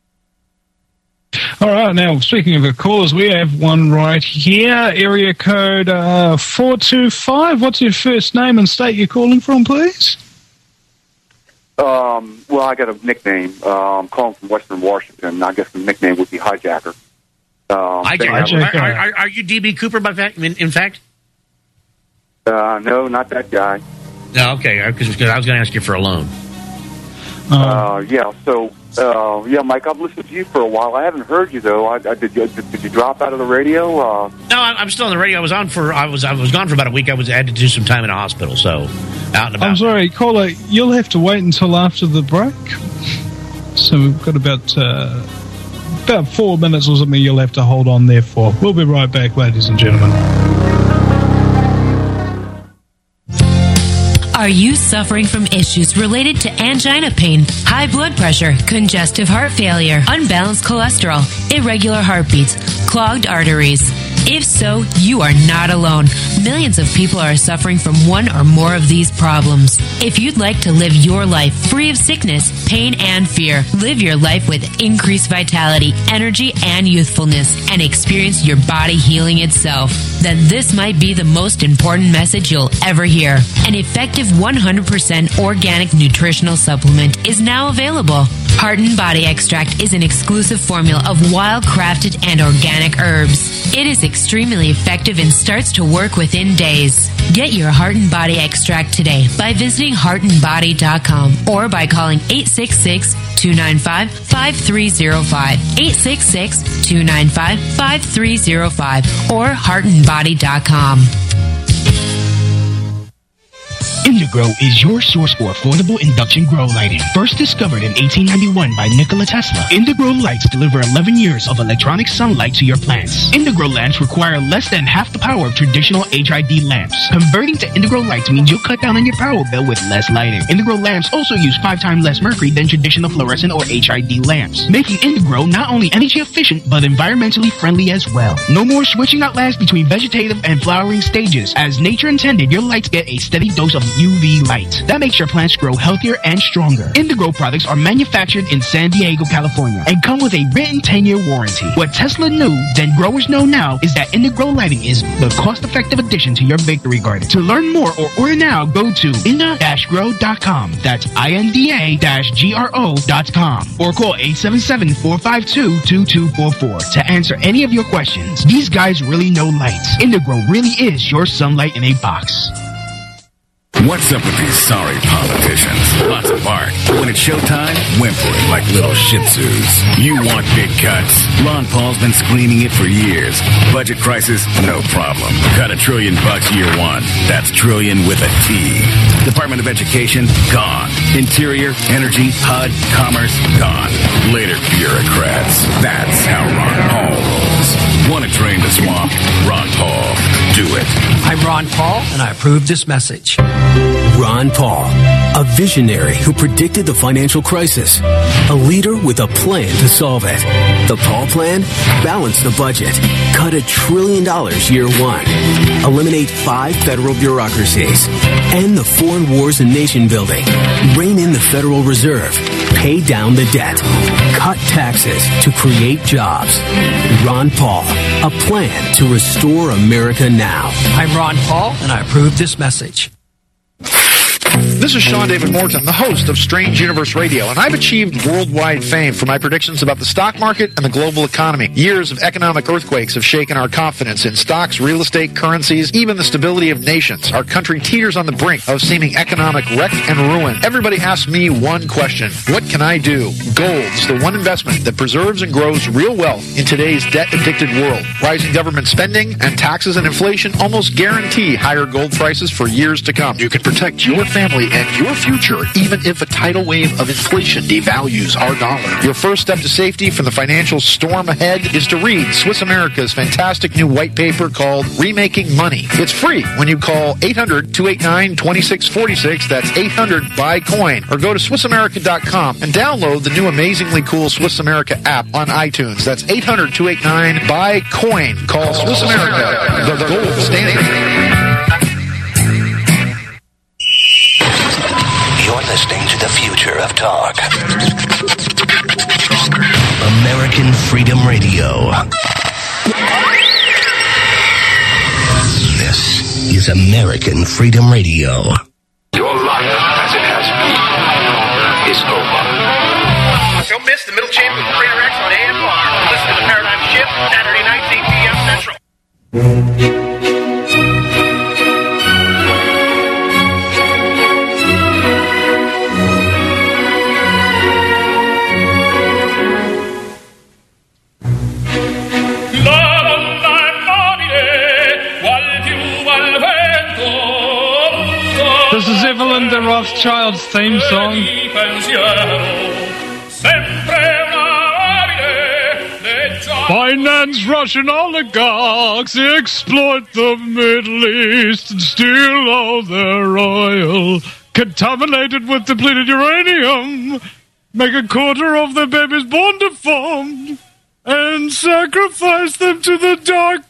All right, now, speaking of callers, we have one right here, area code 425. What's your first name and state you're calling from, please? Well, I got a nickname. I'm calling from Western Washington. I guess the nickname would be Hijacker. Hijacker. Are you D.B. Cooper, in fact? No, not that guy. No, okay, because I was going to ask you for a loan. Mike, I've listened to you for a while. I haven't heard you though. Did you drop out of the radio? No, I'm still on the radio. I was gone for about a week. I had to do some time in a hospital, so out and about. I'm sorry, caller. You'll have to wait until after the break. So we've got about 4 minutes or something. You'll have to hold on there for. We'll be right back, ladies and gentlemen. Are you suffering from issues related to angina pain, high blood pressure, congestive heart failure, unbalanced cholesterol, irregular heartbeats, clogged arteries? If so, you are not alone. Millions of people are suffering from one or more of these problems. If you'd like to live your life free of sickness, pain, and fear, live your life with increased vitality, energy, and youthfulness, and experience your body healing itself, then this might be the most important message you'll ever hear. An effective 100% organic nutritional supplement is now available. Heart and Body Extract is an exclusive formula of wild-crafted and organic herbs. It is extremely effective and starts to work within days. Get your Heart and Body Extract today by visiting heartandbody.com or by calling 866-295-5305, 866-295-5305, or heartandbody.com. Indegro is your source for affordable induction grow lighting. First discovered in 1891 by Nikola Tesla, Indegro lights deliver 11 years of electronic sunlight to your plants. Indegro lamps require less than half the power of traditional HID lamps. Converting to Indegro lights means you'll cut down on your power bill with less lighting. Indegro lamps also use 5 times less mercury than traditional fluorescent or HID lamps, making Indegro not only energy efficient but environmentally friendly as well. No more switching out lamps between vegetative and flowering stages. As nature intended, your lights get a steady dose of UV light. That makes your plants grow healthier and stronger. Indegro products are manufactured in San Diego, California, and come with a written 10-year warranty. What Tesla knew, then growers know now, is that Indegro lighting is the cost-effective addition to your victory garden. To learn more or order now, go to inda-grow.com. That's INDA-GRO.com. Or call 877-452-2244 to answer any of your questions. These guys really know lights. Indegro really is your sunlight in a box. What's up with these sorry politicians? Lots of bark. But when it's showtime, whimpering like little shih tzus. You want big cuts? Ron Paul's been screaming it for years. Budget crisis? No problem. Cut $1 trillion year one. That's trillion with a T. Department of Education? Gone. Interior, Energy, HUD, Commerce? Gone. Later, bureaucrats. That's how Ron Paul rolls. Want to drain the swamp? Ron Paul. Do it. I'm Ron Paul, and I approve this message. Ron Paul, a visionary who predicted the financial crisis, a leader with a plan to solve it. The Paul Plan? Balance the budget. Cut $1 trillion year one. Eliminate 5 federal bureaucracies. End the foreign wars and nation building. Rein in the Federal Reserve. Pay down the debt. Cut taxes to create jobs. Ron Paul, a plan to restore America now. I'm Ron Paul, and I approve this message. This is Sean David Morton, the host of Strange Universe Radio, and I've achieved worldwide fame for my predictions about the stock market and the global economy. Years of economic earthquakes have shaken our confidence in stocks, real estate, currencies, even the stability of nations. Our country teeters on the brink of seeming economic wreck and ruin. Everybody asks me one question: what can I do? Gold's the one investment that preserves and grows real wealth in today's debt-addicted world. Rising government spending and taxes and inflation almost guarantee higher gold prices for years to come. You can protect your family and your future, even if a tidal wave of inflation devalues our dollar. Your first step to safety from the financial storm ahead is to read Swiss America's fantastic new white paper called Remaking Money. It's free when you call 800-289-2646. That's 800-BUY-COIN. Or go to SwissAmerica.com and download the new amazingly cool Swiss America app on iTunes. That's 800-289-BUY-COIN. Call Swiss America, the gold standard. You're listening to the future of talk. American Freedom Radio. This is American Freedom Radio. Your life, as it has been, is over. Don't miss the Middle Chamber of Trader X on AMR. Listen to the Paradigm Shift, Saturday nights, 8 p.m. Central. This is Evelyn de Rothschild's theme song. Finance Russian oligarchs exploit the Middle East and steal all their oil. Contaminated with depleted uranium. Make a quarter of their babies born deformed. And sacrifice them to the dark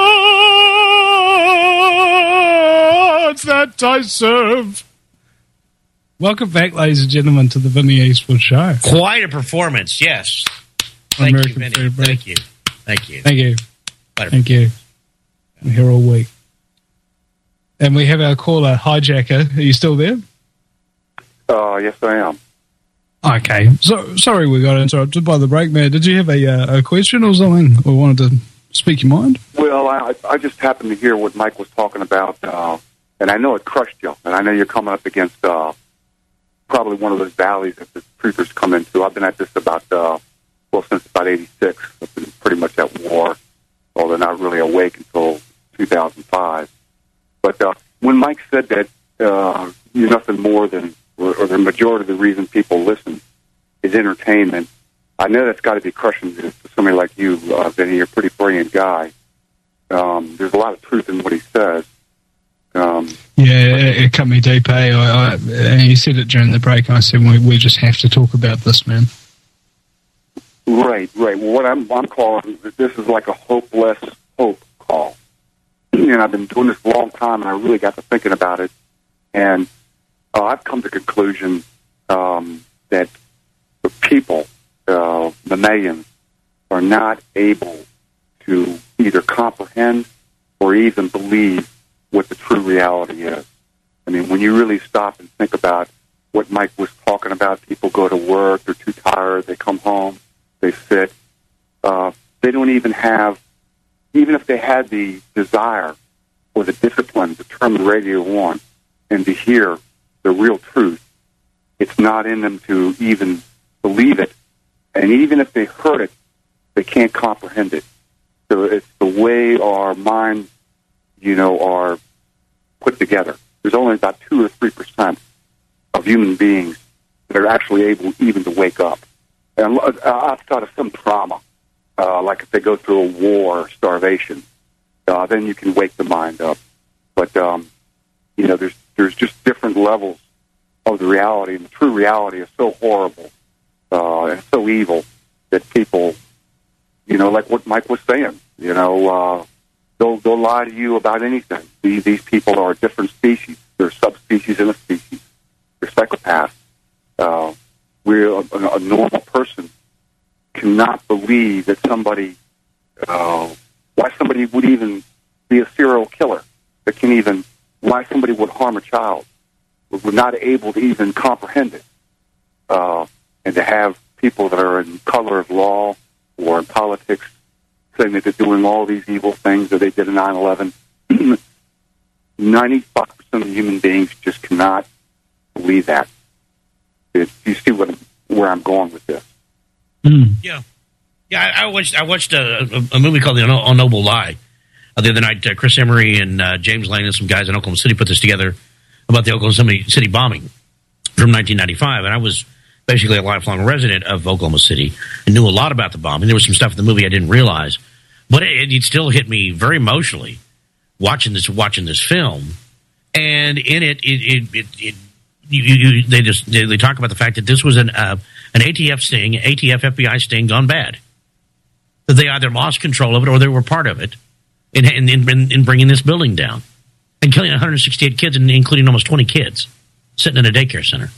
gods that I serve. Welcome back, ladies and gentlemen, to the Vinny Eastwood Show. Quite a performance, yes. Thank you, Vinny. Thank you. Thank you. Thank you. Thank you. I'm here all week. And we have our caller, Hijacker. Are you still there? Yes, I am. Okay. So sorry we got interrupted by the break, man. Did you have a question or something, or wanted to speak your mind? Well, I just happened to hear what Mike was talking about, and I know it crushed you, and I know you're coming up against probably one of those valleys that the truthers come into. I've been at this about, since about 86. I've been pretty much at war, although not really awake until 2005. But when Mike said that you're nothing more than, or the majority of the reason people listen is entertainment, I know that's got to be crushing to somebody like you, Vinny. You're a pretty brilliant guy. There's a lot of truth in what he says. It cut me deep, and you said it during the break, and I said, we just have to talk about this, man. Right. Well, what I'm calling, this is like a hopeless hope call. And I've been doing this a long time, and I really got to thinking about it. And I've come to the conclusion that the people, the millions, are not able to either comprehend or even believe what the true reality is. I mean, when you really stop and think about what Mike was talking about, people go to work, they're too tired, they come home, they sit. They don't even have, even if they had the desire or the discipline to turn the radio on, and to hear the real truth, it's not in them to even believe it. And even if they heard it, they can't comprehend it. So it's the way our minds, are put together. There's only about 2 or 3% of human beings that are actually able even to wake up. And outside of some trauma, like if they go through a war or starvation, then you can wake the mind up. But, there's just different levels of the reality, and the true reality is so horrible and so evil that people, like what Mike was saying, they'll lie to you about anything. These people are a different species. They're subspecies in a species. They're psychopaths. A normal person cannot believe that somebody, why somebody would even be a serial killer, why somebody would harm a child. We're not able to even comprehend it. And to have people that are in color of law or in politics saying that they're doing all these evil things that they did in 9/11, 95% of human beings just cannot believe that. Do you see where I'm going with this? Yeah. Yeah, I watched a movie called The Unnoble Lie the other night. Chris Emery and James Lane and some guys in Oklahoma City put this together about the Oklahoma City bombing from 1995, and I was basically a lifelong resident of Oklahoma City and knew a lot about the bombing. There was some stuff in the movie I didn't realize, but it still hit me very emotionally watching this film. And in it they talk about the fact that this was an ATF FBI sting gone bad. That they either lost control of it or they were part of it in bringing this building down and killing 168 kids, including almost 20 kids sitting in a daycare center.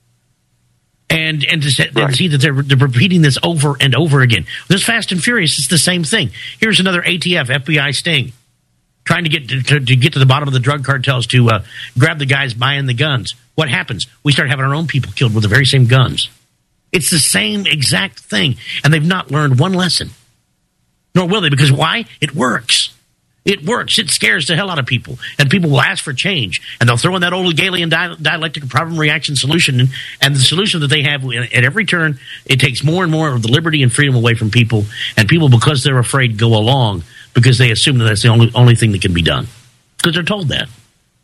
And to see that they're repeating this over and over again. This Fast and Furious is the same thing. Here's another ATF FBI sting trying to get to the bottom of the drug cartels to grab the guys buying the guns. What happens? We start having our own people killed with the very same guns. It's the same exact thing, and they've not learned one lesson. Nor will they, because why? It works. It works. It scares the hell out of people, and people will ask for change, and they'll throw in that old Hegelian dialectic problem reaction solution, and the solution that they have at every turn, it takes more and more of the liberty and freedom away from people, and people, because they're afraid, go along because they assume that that's the only thing that can be done, because they're told that.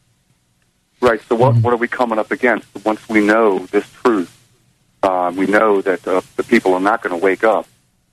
Right. So what are we coming up against? Once we know this truth, we know that the people are not going to wake up.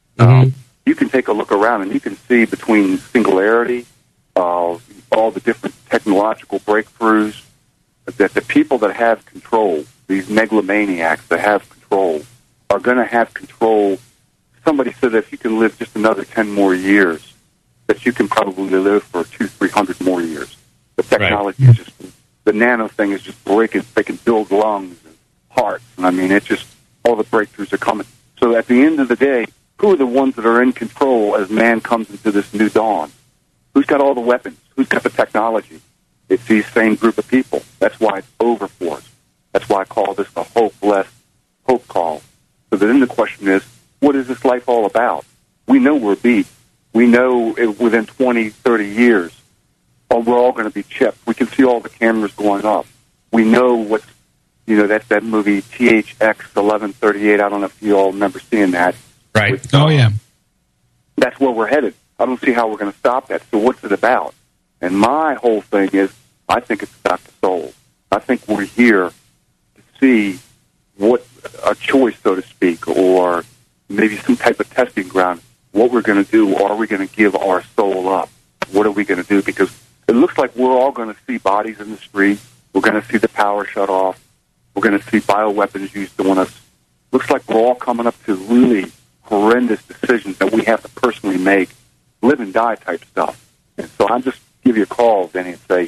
You can take a look around and you can see between singularity, all the different technological breakthroughs, that the people that have control, these megalomaniacs that have control, are going to have control. Somebody said that if you can live just another 10 more years, that you can probably live for 200-300 more years. The technology is just, the nano thing is just breaking. They can build lungs and hearts. And I mean, it's just, all the breakthroughs are coming. So at the end of the day, who are the ones that are in control as man comes into this new dawn? Who's got all the weapons? Who's got the technology? It's these same group of people. That's why it's over for us. That's why I call this the hopeless hope call. So then the question is, what is this life all about? We know we're beat. We know within 20, 30 years, we're all going to be chipped. We can see all the cameras going up. We know what's, that's that movie THX 1138. I don't know if you all remember seeing that. Right. With, yeah. That's where we're headed. I don't see how we're going to stop that. So what's it about? And my whole thing is, I think it's about the soul. I think we're here to see what a choice, so to speak, or maybe some type of testing ground, what we're going to do. Are we going to give our soul up? What are we going to do? Because it looks like we're all going to see bodies in the street. We're going to see the power shut off. We're going to see bioweapons used on us. Looks like we're all coming up to really horrendous decisions that we have to personally make, live and die type stuff. And so I'm just give you a call, Denny, and say,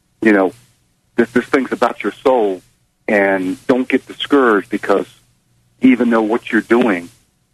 this thing's about your soul, and don't get discouraged because even though what you're doing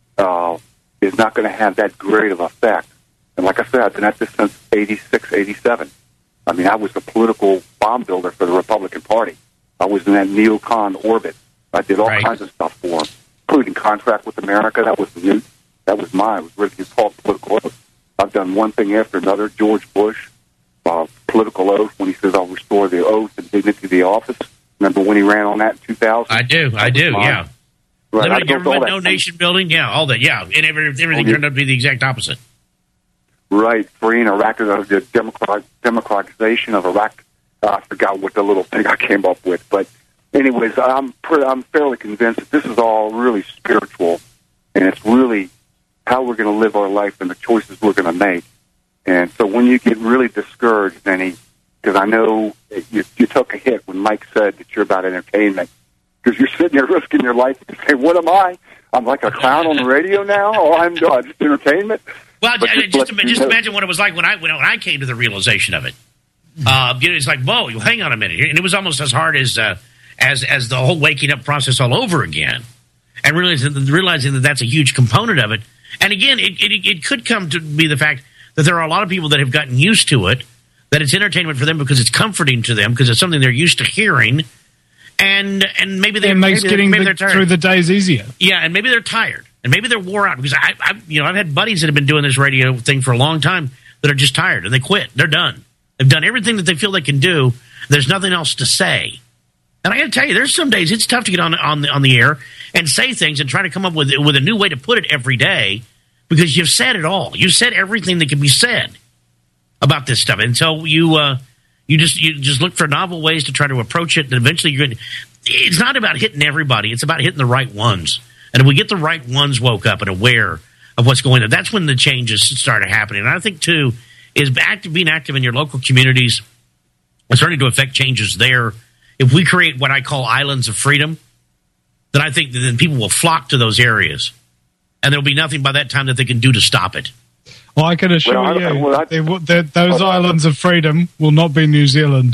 is not going to have that great of effect. And like I said, I've been at this since 86, 87. I mean, I was a political bomb builder for the Republican Party. I was in that neocon orbit. I did all kinds of stuff for them, including Contract with America. That was mine. It was really his political oath. I've done one thing after another. George Bush, political oath when he says, "I'll restore the oath and dignity of the office." Remember when he ran on that in 2000? I do, yeah. Right. Limited government, no nation building, yeah, all that, yeah. And everything turned out to be the exact opposite. Right, freeing Iraq, the democratization of Iraq. I forgot what the little thing I came up with, but anyways, I'm fairly convinced that this is all really spiritual, and it's really how we're going to live our life and the choices we're going to make. And so when you get really discouraged, Benny, because I know you took a hit when Mike said that you're about entertainment, because you're sitting there risking your life and say, "What am I? I'm like a clown on the radio now? Oh, I'm just entertainment." Well, just imagine what it was like when I came to the realization of it. It's like, whoa, hang on a minute, and it was almost as hard as the whole waking up process all over again, and realizing that that's a huge component of it. And again, it could come to be the fact that there are a lot of people that have gotten used to it, that it's entertainment for them because it's comforting to them because it's something they're used to hearing. And maybe they're tired. Through the days easier. Yeah, and maybe they're tired, and maybe they're wore out because I've had buddies that have been doing this radio thing for a long time that are just tired and they quit. They're done. They've done everything that they feel they can do. There's nothing else to say. And I got to tell you, there's some days it's tough to get on the air and say things and try to come up with a new way to put it every day because you've said it all. You've said everything that can be said about this stuff, and so you just look for novel ways to try to approach it, and eventually you're going to... It's not about hitting everybody. It's about hitting the right ones. And if we get the right ones woke up and aware of what's going on, that's when the changes start happening. And I think, too, is being active in your local communities and starting to affect changes there. If we create what I call islands of freedom, then I think that then people will flock to those areas. And there'll be nothing by that time that they can do to stop it. Well, I can assure those islands of freedom will not be New Zealand.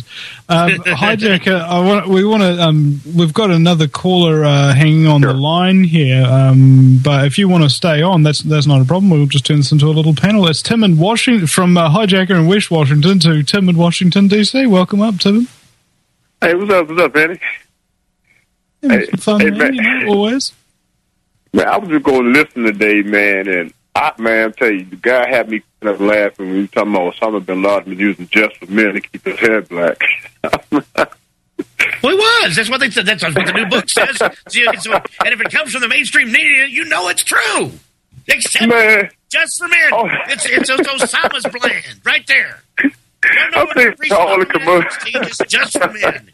Hijacker, we've got another caller hanging on the line here, but if you want to stay on, that's not a problem. We'll just turn this into a little panel. It's Tim in Washington, from Hijacker in West Washington to Tim in Washington, D.C. Welcome up, Tim. Hey, what's up, Benny? Fun, man, always. Man, I was just going to listen today, man, and I'm tell you, the guy had me up laughing when he was talking about Osama bin Laden was using just for men to keep his hair black. Well, he was. That's what they said. That's what the new book says. And if it comes from the mainstream media, you know it's true. Except just for men. Oh. It's Osama's plan right there. I think all the commercials just for men.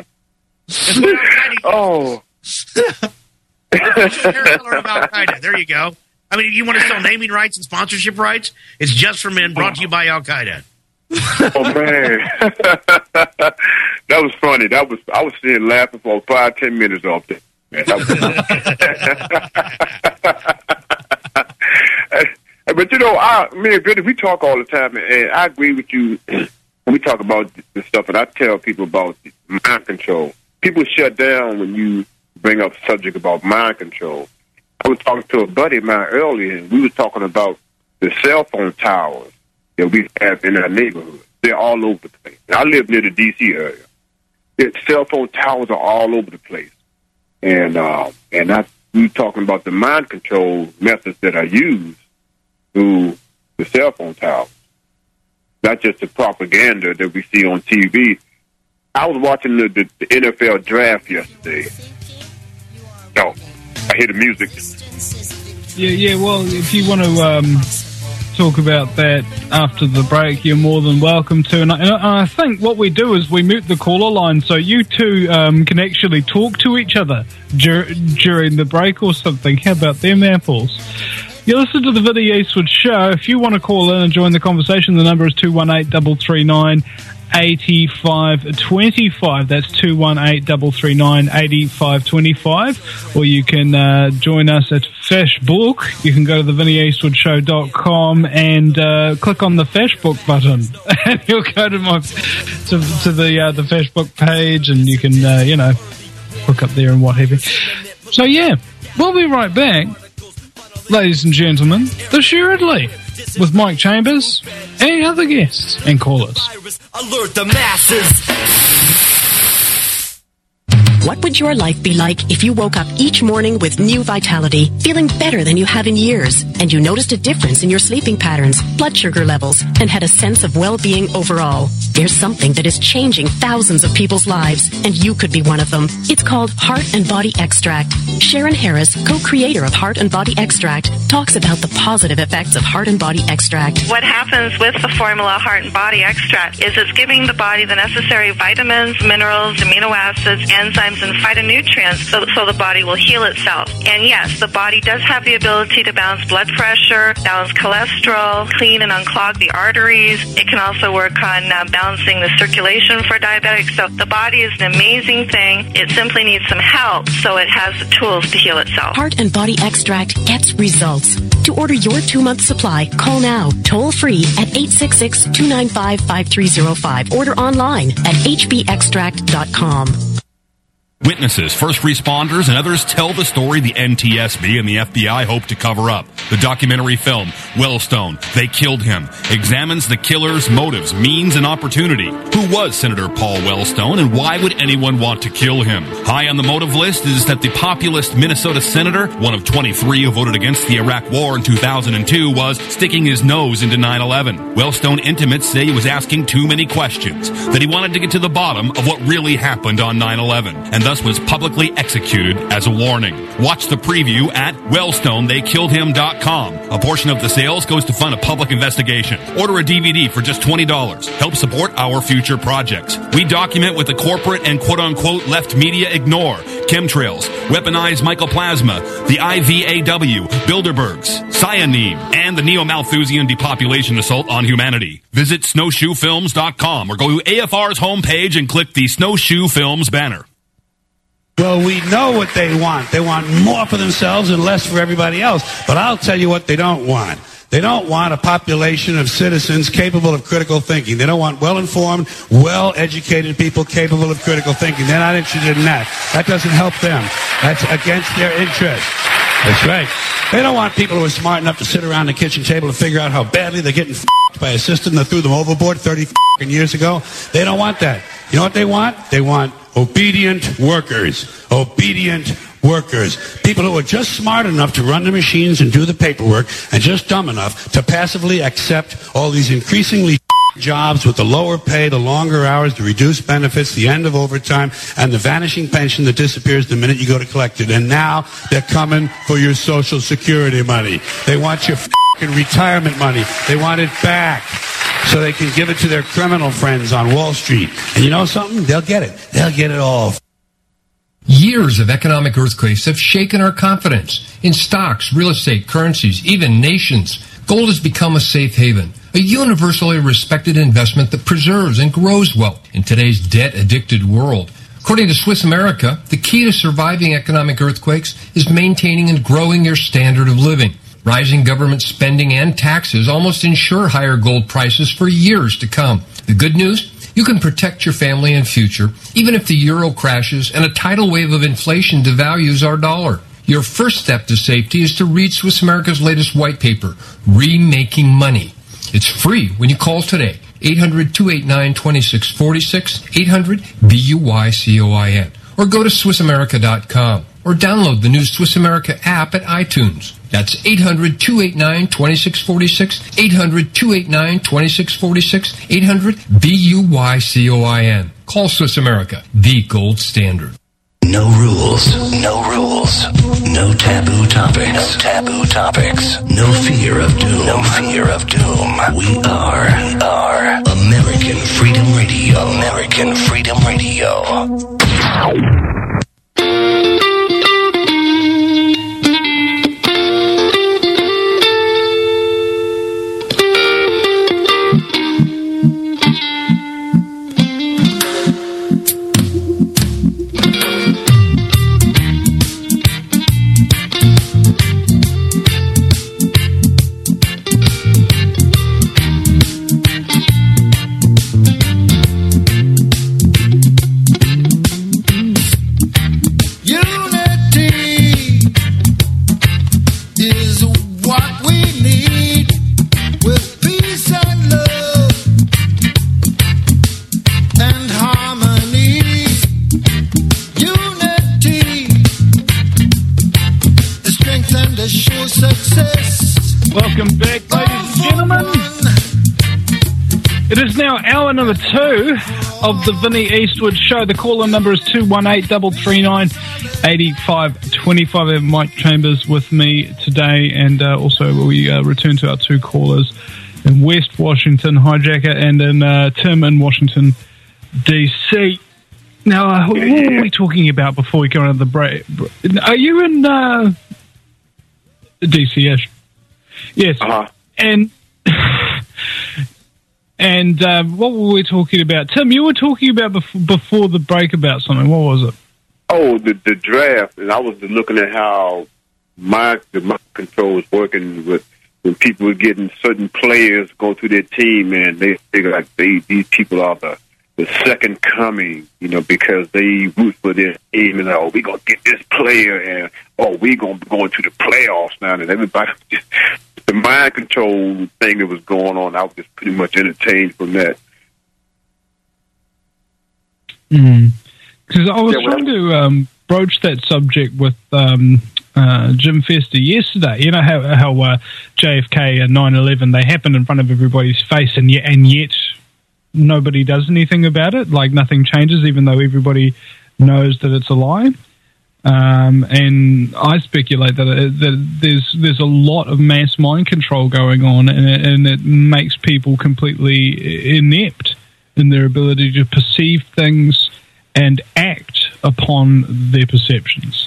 There you go. I mean, if you want to sell naming rights and sponsorship rights, it's just for men, brought to you by Al Qaeda. Oh man, that was funny. I was sitting laughing for 5-10 minutes off there. Man, but me and Goody, we talk all the time, and I agree with you when we talk about this stuff. And I tell people about mind control. People shut down when you bring up a subject about mind control. I was talking to a buddy of mine earlier, and we were talking about the cell phone towers that we have in our neighborhood. They're all over the place. I live near the D.C. area. The cell phone towers are all over the place. And we were talking about the mind control methods that are used through the cell phone towers, not just the propaganda that we see on TV. I was watching the NFL draft yesterday. I hear the music. Yeah. Well, if you want to talk about that after the break, you're more than welcome to. And I think what we do is we mute the caller line so you two can actually talk to each other during the break or something. How about them apples? You listen to the Vinny Eastwood Show. If you want to call in and join the conversation, the number is 218-339-8525. That's 218-339-8525. Or you can join us at Facebook. You can go to thevinnieeastwoodshow.com and click on the Facebook button, and you'll go to the Facebook page, and you can hook up there and what have you. So yeah, we'll be right back, ladies and gentlemen. Assuredly, with Mike Chambers and other guests and callers. Alert the masses. What would your life be like if you woke up each morning with new vitality, feeling better than you have in years, and you noticed a difference in your sleeping patterns, blood sugar levels, and had a sense of well-being overall? There's something that is changing thousands of people's lives, and you could be one of them. It's called Heart and Body Extract. Sharon Harris, co-creator of Heart and Body Extract, talks about the positive effects of Heart and Body Extract. What happens with the formula Heart and Body Extract is it's giving the body the necessary vitamins, minerals, amino acids, enzymes, and phytonutrients so the body will heal itself. And yes, the body does have the ability to balance blood pressure, balance cholesterol, clean and unclog the arteries. It can also work on balancing the circulation for diabetics. So the body is an amazing thing. It simply needs some help so it has the tools to heal itself. Heart and Body Extract gets results. To order your 2-month supply, call now, toll free at 866-295-5305. Order online at hbextract.com. Witnesses, first responders, and others tell the story the NTSB and the FBI hope to cover up. The documentary film, Wellstone, They Killed Him, examines the killer's motives, means, and opportunity. Who was Senator Paul Wellstone, and why would anyone want to kill him? High on the motive list is that the populist Minnesota senator, one of 23 who voted against the Iraq War in 2002, was sticking his nose into 9/11. Wellstone intimates say he was asking too many questions, that he wanted to get to the bottom of what really happened on 9/11, and thus was publicly executed as a warning. Watch the preview at WellstoneTheyKilledHim.com. A portion of the sales goes to fund a public investigation. Order a DVD for just $20. Help support our future projects. We document what the corporate and quote-unquote left media ignore. Chemtrails, weaponized mycoplasma, the IVAW, Bilderbergs, cyanine, and the Neo-Malthusian depopulation assault on humanity. Visit snowshoefilms.com or go to AFR's homepage and click the Snowshoe Films banner. Well, we know what they want. They want more for themselves and less for everybody else. But I'll tell you what they don't want. They don't want a population of citizens capable of critical thinking. They don't want well-informed, well-educated people capable of critical thinking. They're not interested in that. That doesn't help them. That's against their interest. That's right. They don't want people who are smart enough to sit around the kitchen table and figure out how badly they're getting f***ed by a system that threw them overboard 30 years ago. They don't want that. You know what they want? They want obedient workers. Obedient workers. People who are just smart enough to run the machines and do the paperwork and just dumb enough to passively accept all these increasingly jobs with the lower pay, the longer hours, the reduced benefits, the end of overtime, and the vanishing pension that disappears the minute you go to collect it. And now they're coming for your Social Security money. They want your retirement money. They want it back so they can give it to their criminal friends on Wall Street. And you know something? They'll get it. They'll get it all. Years of economic earthquakes have shaken our confidence in stocks, real estate, currencies, even nations. Gold has become a safe haven, a universally respected investment that preserves and grows wealth in today's debt-addicted world. According to Swiss America, the key to surviving economic earthquakes is maintaining and growing your standard of living. Rising government spending and taxes almost ensure higher gold prices for years to come. The good news? You can protect your family and future, even if the euro crashes and a tidal wave of inflation devalues our dollar. Your first step to safety is to read Swiss America's latest white paper, Remaking Money. It's free when you call today. 800-289-2646, 800-BUYCOIN. Or go to SwissAmerica.com. Or download the new Swiss America app at iTunes. That's 800-289-2646, 800-289-2646, 800-BUYCOIN. Call Swiss America, the gold standard. No rules. No rules. No taboo topics. No taboo topics. No fear of doom. No fear of doom. We are American Freedom Radio. American Freedom Radio. Welcome back, ladies and gentlemen. It is now hour number 2 of the Vinnie Eastwood Show. The call-in number is 218-339-8525. I have Mike Chambers with me today, and also we return to our 2 callers in West Washington, Hijacker, and in Tim in Washington, D.C. Now, what were we talking about before we go into the break? Are you in D.C.-ish? Yes. And what were we talking about? Tim, you were talking about before the break about something. What was it? Oh, the draft. And I was looking at how the mind control was working with when people were getting certain players go through their team, and they figure like these people are the second coming, because they root for their team, and we're going to get this player, and we're going to go into the playoffs now, and everybody just... The mind control thing that was going on, I was just pretty much entertained from that. Because I was trying to broach that subject with Jim Fester yesterday. You know how JFK and 9/11, they happened in front of everybody's face, and yet nobody does anything about it. Like nothing changes, even though everybody knows that it's a lie. And I speculate that there's a lot of mass mind control going on, and it makes people completely inept in their ability to perceive things and act upon their perceptions.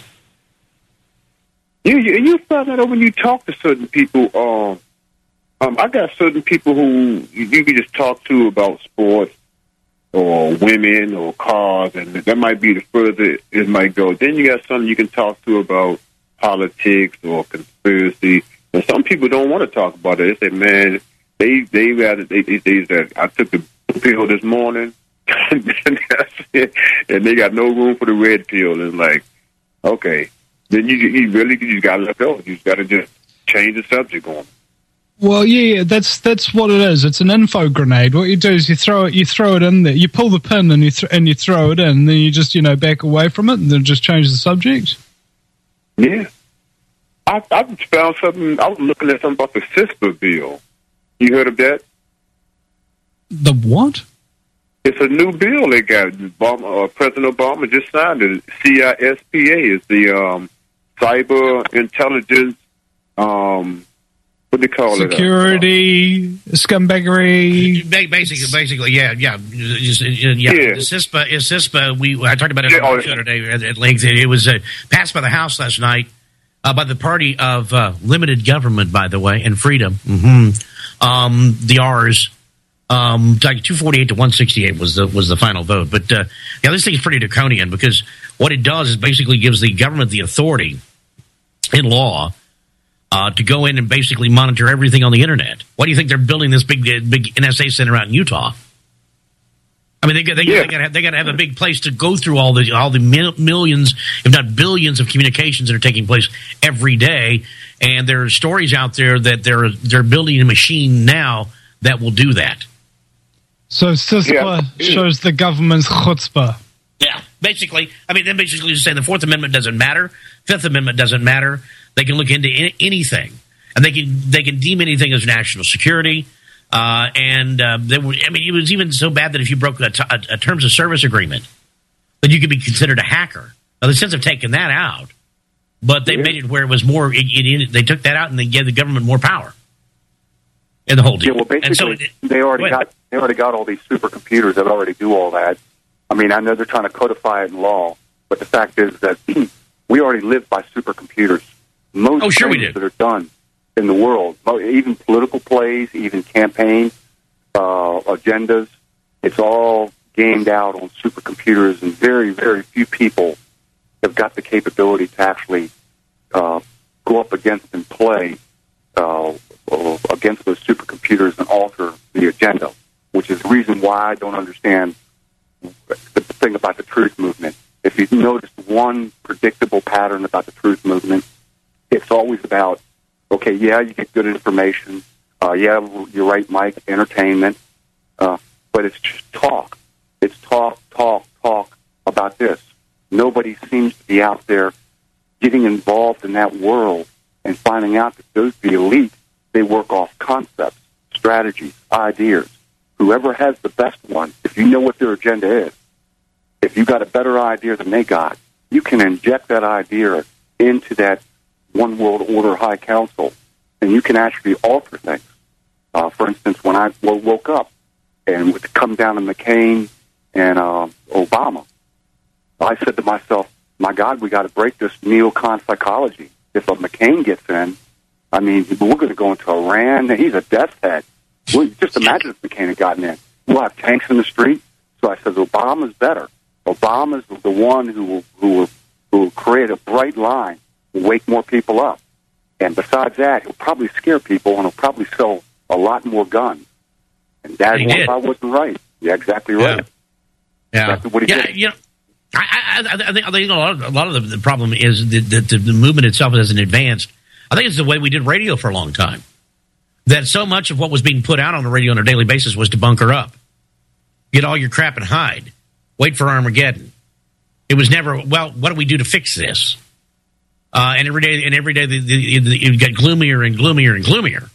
You find that when you talk to certain people. I got certain people who you can just talk to about sports or women or cars, and that might be the further it might go. Then you got something you can talk to about politics or conspiracy. And some people don't want to talk about it. They say, man, they said, I took the blue pill this morning, and that's it. And they got no room for the red pill. And like, okay, then you got to let go. You got to just change the subject on them. Well, yeah, that's what it is. It's an info grenade. What you do is you throw it in there. You pull the pin and you throw it in. And then you just back away from it and then just change the subject. Yeah, I found something. I was looking at something about the CISPA bill. You heard of that? The what? It's a new bill they got. President Obama just signed it. CISPA is the cyber intelligence. What do they call Security, scumbaggery. Basically, yeah. The CISPA. I talked about it the other day at length. It was passed by the House last night by the party of limited government, by the way, and freedom. The R's. Like 248 to 168 was the final vote. But this thing is pretty draconian because what it does is basically gives the government the authority in law to go in and basically monitor everything on the internet. Why do you think they're building this big NSA center out in Utah? I mean, they got to have a big place to go through all the millions, if not billions, of communications that are taking place every day. And there are stories out there that they're building a machine now that will do that. So CISPA shows the government's chutzpah. Yeah, basically. I mean, they're basically just saying the Fourth Amendment doesn't matter, Fifth Amendment doesn't matter. They can look into anything, and they can deem anything as national security. It was even so bad that if you broke a terms of service agreement, then you could be considered a hacker. Now, they since have taken that out, but they made it where it was more. They took that out and they gave the government more power in the whole deal. Yeah, well, basically, they already got all these supercomputers that already do all that. I mean, I know they're trying to codify it in law, but the fact is that we already live by supercomputers. Most things that are done in the world, even political plays, even campaign agendas, it's all gamed out on supercomputers, and very, very few people have got the capability to actually go up against and play against those supercomputers and alter the agenda, which is the reason why I don't understand the thing about the truth movement. If you've noticed one predictable pattern about the truth movement, it's always about, okay, yeah, you get good information. Yeah, you're right, Mike, entertainment. But it's just talk. It's talk about this. Nobody seems to be out there getting involved in that world and finding out that the elite, They work off concepts, strategies, ideas. Whoever has the best one, if you know what their agenda is, if you got a better idea than they got, you can inject that idea into that one world order high council, and you can actually alter things. For instance, when I woke up and would come down to McCain and Obama, I said to myself, my God, we got to break this neocon psychology. If a McCain gets in, I mean, we're going to go into Iran. He's a death head. Well, just imagine if McCain had gotten in. We'll have tanks in the street. So I said, Obama's better. Obama's the one who will create a bright line, will wake more people up. And besides that, he'll probably scare people, and he'll probably sell a lot more guns. And that's if I wasn't right. Yeah, exactly right. Yeah. Exactly what he did. You know, I think a lot of the problem is that the movement itself hasn't advanced. I think it's the way we did radio for a long time. That so much of what was being put out on the radio on a daily basis was to bunker up. Get all your crap and hide. Wait for Armageddon. It was never, well, what do we do to fix this? And every day it got gloomier and gloomier and gloomier.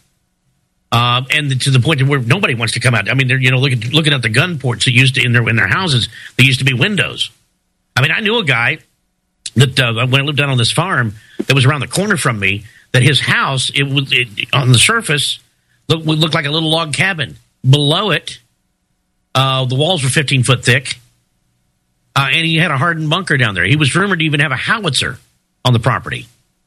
And to the point where nobody wants to come out. I mean, they're, looking at the gun ports that used to in their houses, they used to be windows. I mean, I knew a guy that when I lived down on this farm that was around the corner from me, that his house, on the surface, would look like a little log cabin. Below it, the walls were 15 foot thick, and he had a hardened bunker down there. He was rumored to even have a howitzer on the property.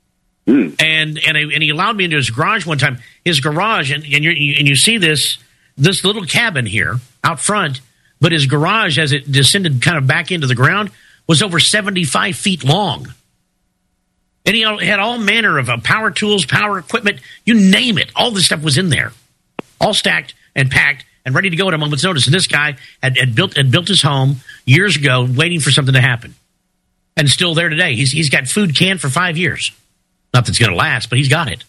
And he allowed me into his garage one time. His garage, and you see this little cabin here out front, but his garage, as it descended kind of back into the ground, was over 75 feet long. And he had all manner of power tools, power equipment, you name it. All this stuff was in there, all stacked and packed and ready to go at a moment's notice. And this guy had built his home years ago, waiting for something to happen, and still there today. He's got food canned for 5 years. Not that it's going to last, but he's got it.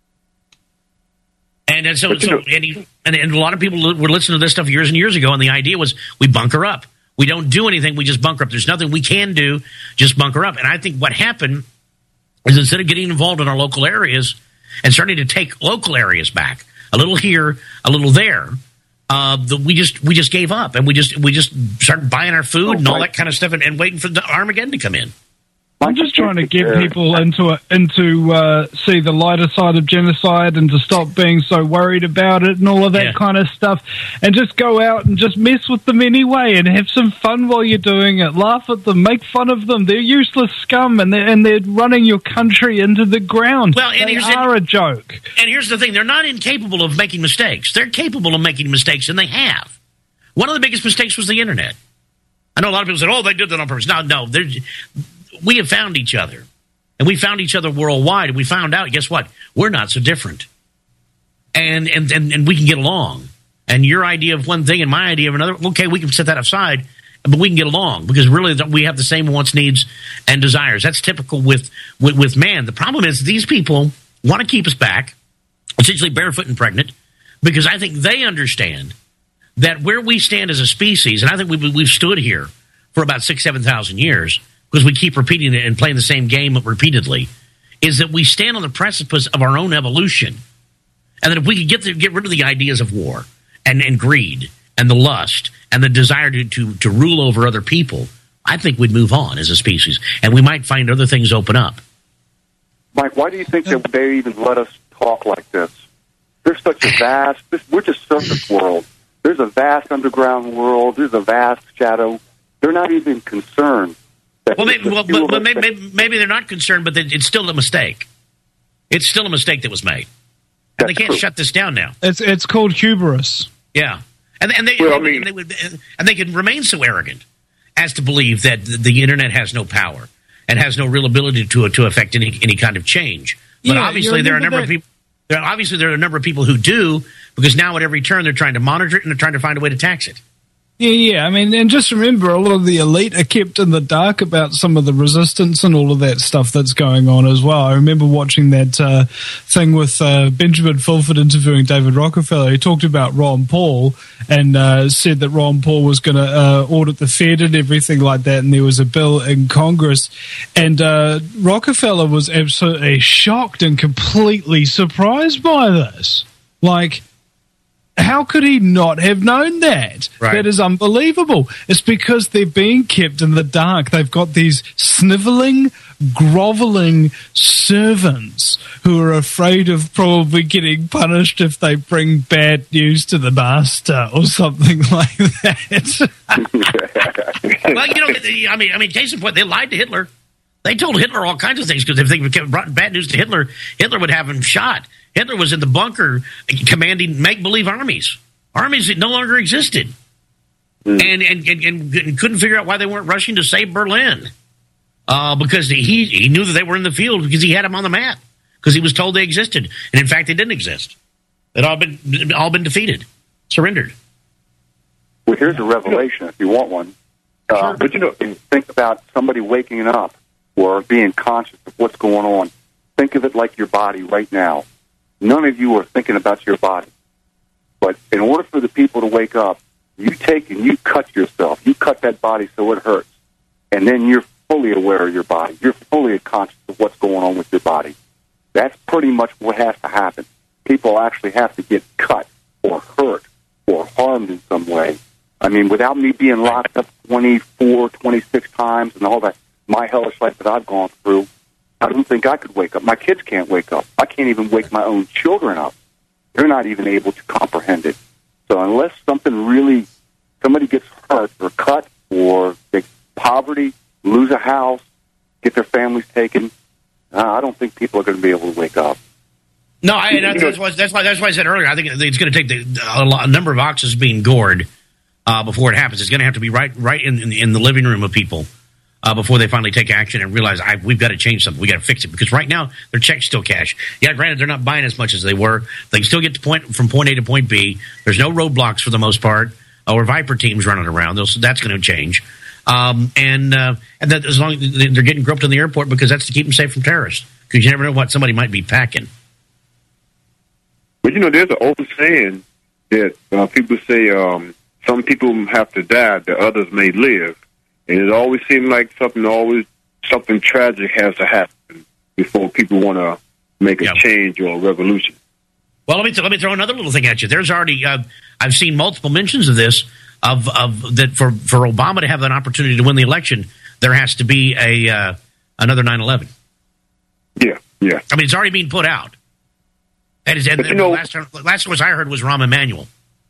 And a lot of people were listening to this stuff years and years ago, and the idea was we bunker up. We don't do anything. We just bunker up. There's nothing we can do. Just bunker up. And I think what happened is instead of getting involved in our local areas and starting to take local areas back, a little here, a little there, we just gave up, and we just started buying our food and all that kind of stuff, and waiting for the Armageddon to come in. I'm just trying to get people into see the lighter side of genocide and to stop being so worried about it and all of that kind of stuff, and just go out and just mess with them anyway and have some fun while you're doing it. Laugh at them, make fun of them. They're useless scum, and they're running your country into the ground. Well, and they are a joke. And here's the thing: they're not incapable of making mistakes. They're capable of making mistakes, and they have. One of the biggest mistakes was the internet. I know a lot of people said, "Oh, they did that on purpose." No, we have found each other, and we found each other worldwide, and we found out, guess what? We're not so different, and we can get along. And your idea of one thing and my idea of another, okay, we can set that aside, but we can get along because really we have the same wants, needs, and desires. That's typical with man. The problem is these people want to keep us back, essentially barefoot and pregnant, because I think they understand that where we stand as a species, and I think we've stood here for about 7,000 years, because we keep repeating it and playing the same game repeatedly, is that we stand on the precipice of our own evolution. And that if we could get rid of the ideas of war and greed and the lust and the desire to rule over other people, I think we'd move on as a species. And we might find other things open up. Mike, why do you think that they even let us talk like this? There's such a vast, we're just surface world. There's a vast underground world. There's a vast shadow. They're not even concerned. Well, maybe they're not concerned, but it's still a mistake. It's still a mistake that was made. And they can't shut this down now. It's called hubris. Yeah, and they can remain so arrogant as to believe that the internet has no power and has no real ability to affect any kind of change. But obviously, there are a number of people. There are a number of people who do, because now at every turn they're trying to monitor it and they're trying to find a way to tax it. Yeah. I mean, and just remember, a lot of the elite are kept in the dark about some of the resistance and all of that stuff that's going on as well. I remember watching that thing with Benjamin Fulford interviewing David Rockefeller. He talked about Ron Paul and said that Ron Paul was going to audit the Fed and everything like that, and there was a bill in Congress. And Rockefeller was absolutely shocked and completely surprised by this. Like, how could he not have known that? Right. That is unbelievable. It's because they're being kept in the dark. They've got these sniveling, groveling servants who are afraid of probably getting punished if they bring bad news to the master or something like that. Well, I mean, case in point, they lied to Hitler. They told Hitler all kinds of things because if they brought bad news to Hitler, Hitler would have him shot. Hitler was in the bunker commanding make-believe armies that no longer existed, and couldn't figure out why they weren't rushing to save Berlin because he knew that they were in the field because he had them on the map because he was told they existed, and in fact they didn't exist. They'd all been defeated, surrendered. Well, here's a revelation if you want one. But think about somebody waking up or being conscious of what's going on. Think of it like your body right now. None of you are thinking about your body. But in order for the people to wake up, you take and you cut yourself. You cut that body so it hurts. And then you're fully aware of your body. You're fully conscious of what's going on with your body. That's pretty much what has to happen. People actually have to get cut or hurt or harmed in some way. I mean, without me being locked up 24, 26 times and all that, my hellish life that I've gone through, I don't think I could wake up. My kids can't wake up. I can't even wake my own children up. They're not even able to comprehend it. So unless somebody gets hurt or cut or they poverty, lose a house, get their families taken, I don't think people are going to be able to wake up. No, that's why I said earlier. I think it's going to take a number of oxes being gored before it happens. It's going to have to be right in the living room of people. Before they finally take action and realize we've got to change something, we got to fix it because right now their checks still cash. Yeah, granted they're not buying as much as they were. They can still get from point A to point B. There's no roadblocks for the most part, or Viper teams running around. That's going to change, and that as long as they're getting groped in the airport because that's to keep them safe from terrorists. Because you never know what somebody might be packing. But there's an old saying that people say some people have to die, that others may live. And it always seems like something tragic has to happen before people want to make a change or a revolution. Well, let me throw another little thing at you. There's already I've seen multiple mentions of this of that for Obama to have an opportunity to win the election, there has to be another 9/11. Yeah. I mean, it's already being put out. And the last voice I heard was Rahm Emanuel,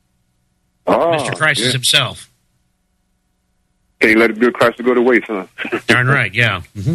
Mr. Crisis himself. Can't let it be a Christ to go to waste, huh? Darn right, yeah. Mm-hmm.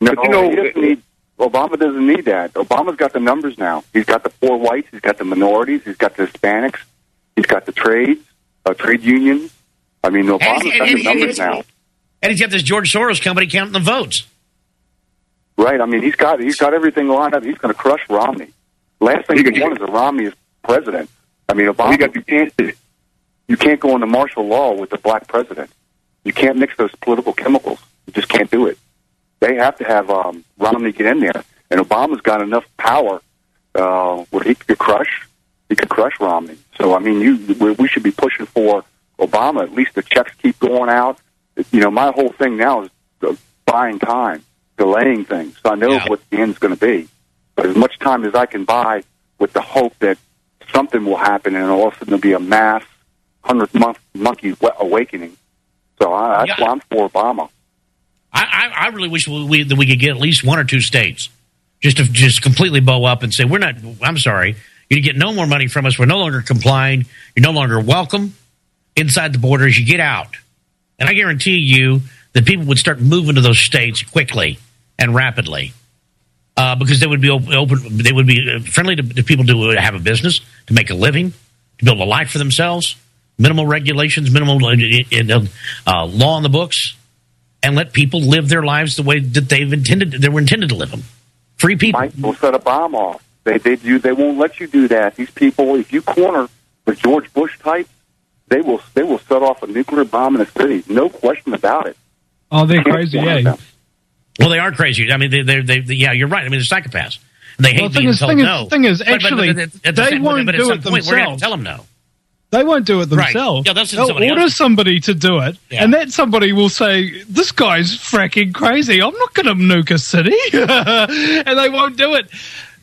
No, Obama doesn't need that. Obama's got the numbers now. He's got the poor whites. He's got the minorities. He's got the Hispanics. He's got the trade unions. I mean, Obama's got the numbers now. And he's got this George Soros company counting the votes. Right. I mean, he's got everything lined up. He's going to crush Romney. Last thing he wants is a Romney as president. I mean, Obama. You can't go into martial law with the black president. You can't mix those political chemicals. You just can't do it. They have to have Romney get in there, and Obama's got enough power where he could crush Romney. So I mean, we should be pushing for Obama. At least the checks keep going out. My whole thing now is buying time, delaying things. So I know what the end's going to be, but as much time as I can buy with the hope that something will happen, and all of a sudden there'll be a mass 100th monkey awakening. So that's why I'm for Obama. I really wish that we could get at least one or two states just to completely bow up and say, we're not, I'm sorry, you get no more money from us. We're no longer complying. You're no longer welcome inside the borders. You get out. And I guarantee you that people would start moving to those states quickly and rapidly because they would be open. They would be friendly to people to have a business, to make a living, to build a life for themselves. Minimal regulations, minimal law on the books, and let people live their lives the way that they were intended to live them. Free people. Will set a bomb off. They won't let you do that. These people, if you corner the George Bush type, they will set off a nuclear bomb in a city. No question about it. Oh, they're crazy, yeah. Well, they are crazy. I mean, yeah, you're right. I mean, they're psychopaths. They hate being told no. The thing is, actually, they won't do it themselves. We're going to have to tell them no. They won't do it themselves. Right. Yeah, they'll order somebody to do it, and that somebody will say, "This guy's fracking crazy. I'm not going to nuke a city," and they won't do it.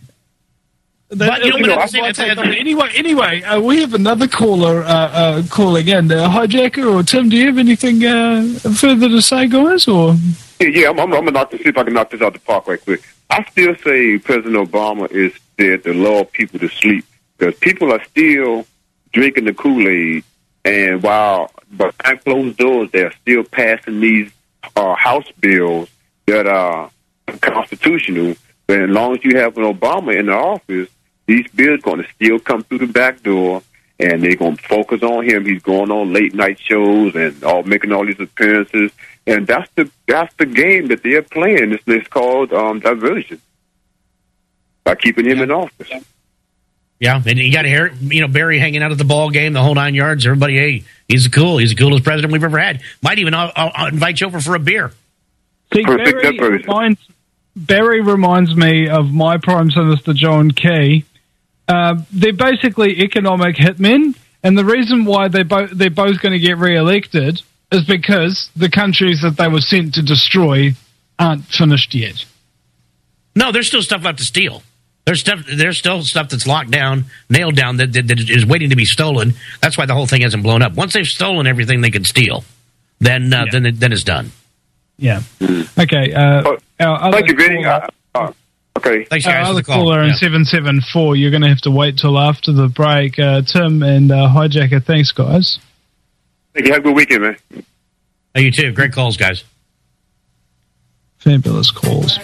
Anyway, we have another caller calling in. Hijacker or Tim, do you have anything further to say, guys? Or yeah, I'm going to see if I can knock this out the park right quick. I still say President Obama is there to lull people to sleep, because people are still drinking the Kool-Aid, and while behind closed doors, they're still passing these House bills that are constitutional. But as long as you have an Obama in the office, these bills going to still come through the back door, and they're going to focus on him. He's going on late night shows and making all these appearances, and that's the game that they're playing. It's called diversion by keeping him in office. Yeah, and you got to hear, Barry hanging out at the ball game, the whole 9 yards. Everybody, hey, he's the coolest president we've ever had. Might even invite you over for a beer. See, Barry reminds me of my Prime Minister John Key. They're basically economic hitmen, and the reason why they're both going to get re-elected is because the countries that they were sent to destroy aren't finished yet. No, there's still stuff left to steal. There's still stuff that's locked down, nailed down, that is waiting to be stolen. That's why the whole thing hasn't blown up. Once they've stolen everything they can steal, then it's done. Yeah. Okay. Thank you, Vinny. Okay. Thanks, guys. Other caller in 774. You're going to have to wait till after the break. Tim and Hijacker. Thanks, guys. Thank you. Have a good weekend, man. Hey, you too. Great calls, guys. Fabulous calls.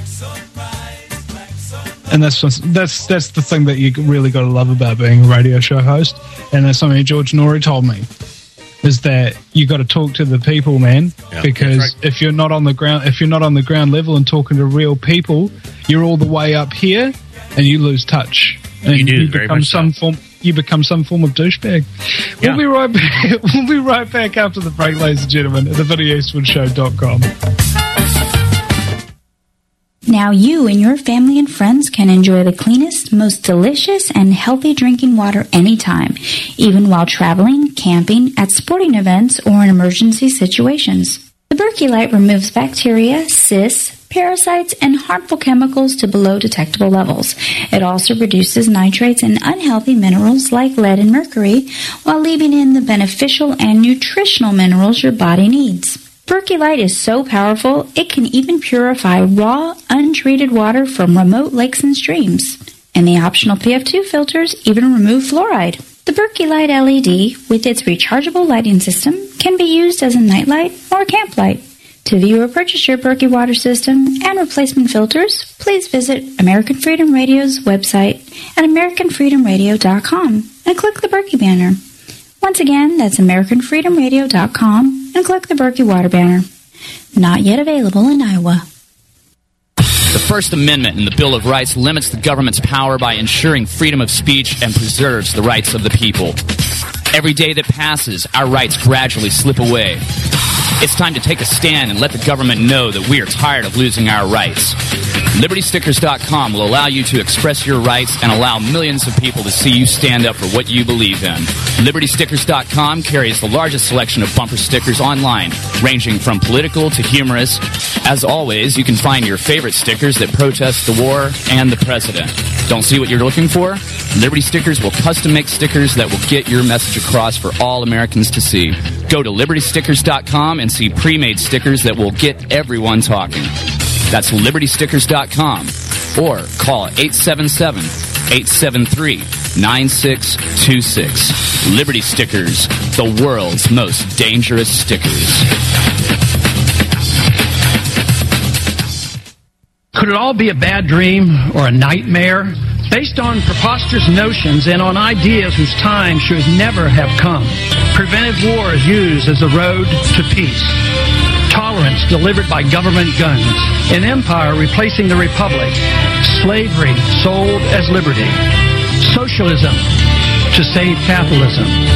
And that's the thing that you really got to love about being a radio show host, and that's something George Norrie told me, is that you got to talk to the people, man. Yeah, because if you're not on the ground level and talking to real people, you're all the way up here, and you lose touch. And you become some form of douchebag. Yeah. We'll be right back after the break, ladies and gentlemen, at theVinnyEastwoodshow.com. Now you and your family and friends can enjoy the cleanest, most delicious, and healthy drinking water anytime, even while traveling, camping, at sporting events, or in emergency situations. The Berkey Light removes bacteria, cysts, parasites, and harmful chemicals to below detectable levels. It also reduces nitrates and unhealthy minerals like lead and mercury, while leaving in the beneficial and nutritional minerals your body needs. Berkey Light is so powerful, it can even purify raw, untreated water from remote lakes and streams. And the optional PF2 filters even remove fluoride. The Berkey Light LED, with its rechargeable lighting system, can be used as a nightlight or camp light. To view or purchase your Berkey water system and replacement filters, please visit American Freedom Radio's website at AmericanFreedomRadio.com and click the Berkey banner. Once again, that's AmericanFreedomRadio.com and click the Berkey Water banner. Not yet available in Iowa. The First Amendment in the Bill of Rights limits the government's power by ensuring freedom of speech and preserves the rights of the people. Every day that passes, our rights gradually slip away. It's time to take a stand and let the government know that we are tired of losing our rights. LibertyStickers.com will allow you to express your rights and allow millions of people to see you stand up for what you believe in. LibertyStickers.com carries the largest selection of bumper stickers online, ranging from political to humorous. As always, you can find your favorite stickers that protest the war and the president. Don't see what you're looking for? Liberty Stickers will custom make stickers that will get your message across for all Americans to see. Go to LibertyStickers.com and see pre-made stickers that will get everyone talking. That's LibertyStickers.com or call 877-873-9626. Liberty Stickers, the world's most dangerous stickers. Could it all be a bad dream or a nightmare? Based on preposterous notions and on ideas whose time should never have come. Preventive war is used as a road to peace. Tolerance delivered by government guns. An empire replacing the republic. Slavery sold as liberty. Socialism to save capitalism.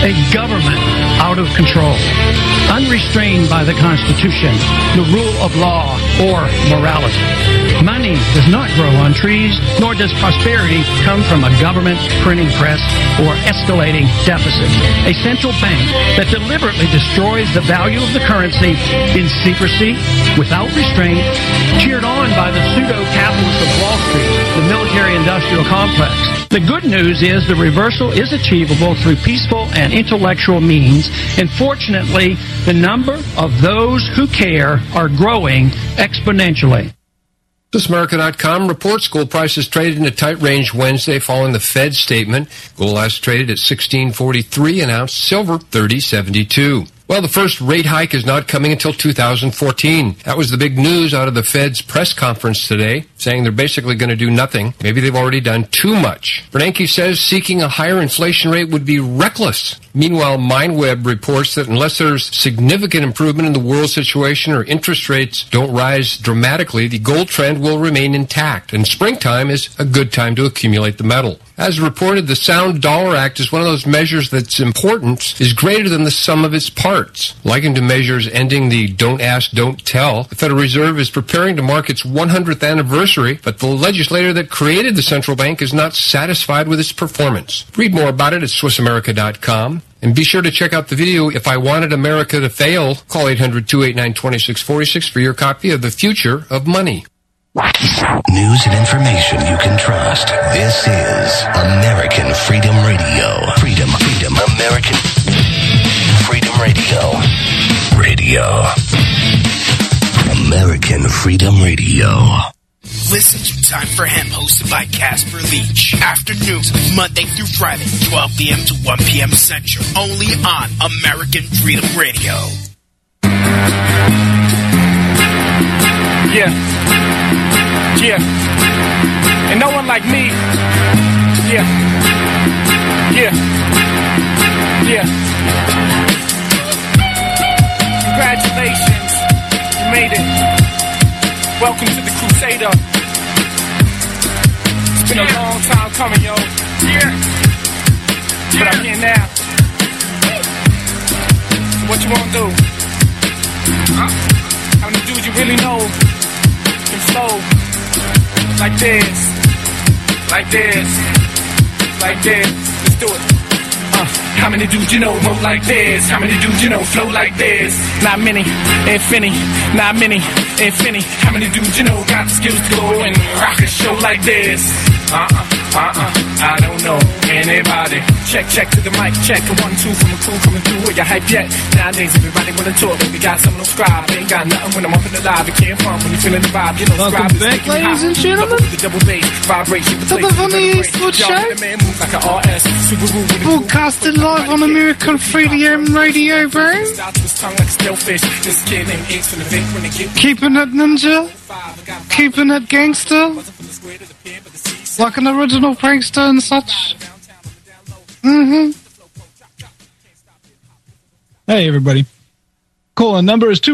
a government out of control, unrestrained by the Constitution, the rule of law, or morality. Money does not grow on trees, nor does prosperity come from a government printing press or escalating deficits. A central bank that deliberately destroys the value of the currency in secrecy, without restraint, cheered on by the pseudo-capitalists of Wall Street, the military-industrial complex. The good news is the reversal is achievable through peaceful and intellectual means, and fortunately, the number of those who care are growing exponentially. ThisAmerica.com reports gold prices traded in a tight range Wednesday following the Fed statement. Gold last traded at $1,643 an ounce, silver $30.72. Well, the first rate hike is not coming until 2014. That was the big news out of the Fed's press conference today, saying they're basically going to do nothing. Maybe they've already done too much. Bernanke says seeking a higher inflation rate would be reckless. Meanwhile, MindWeb reports that unless there's significant improvement in the world situation or interest rates don't rise dramatically, the gold trend will remain intact, and springtime is a good time to accumulate the metal. As reported, the Sound Dollar Act is one of those measures that's importance is greater than the sum of its parts. Likened to measures ending the don't ask, don't tell, the Federal Reserve is preparing to mark its 100th anniversary, but the legislator that created the central bank is not satisfied with its performance. Read more about it at SwissAmerica.com. And be sure to check out the video, If I Wanted America to Fail. Call 800-289-2646 for your copy of The Future of Money. News and information you can trust. This is American Freedom Radio. Freedom, American Freedom Radio. American Freedom Radio. Listen to Time for Hemp, hosted by Casper Leach. Afternoons, Monday through Friday, 12 p.m. to 1 p.m. Central. Only on American Freedom Radio. Yeah. And no one like me. Yeah. Congratulations. You made it. Welcome to the Crusader. It's been a long time coming, yo. But I'm here now. So what you wanna do? How many dudes you really know can flow like this? Let's do it. How many dudes you know roll like this? How many dudes you know flow like this? Not many, infinity. Not many, infinity. How many dudes you know got the skills to go and rock a show like this? I don't know anybody. Check to the mic, check a 1, 2 from a crew coming through. Are you hype yet? Nowadays everybody wanna talk, but we got some no scribe. Ain't got nothing when I'm up in the live. It can't fun when you feeling the vibe. You know, welcome back, ladies and gentlemen. The double bass vibration. To the Funny Eastwood Show. Broadcasted live on American Freedom Radio, bro. Keeping it ninja. Keeping it gangster. Like an original prankster and such. Hey, everybody. Call-in number is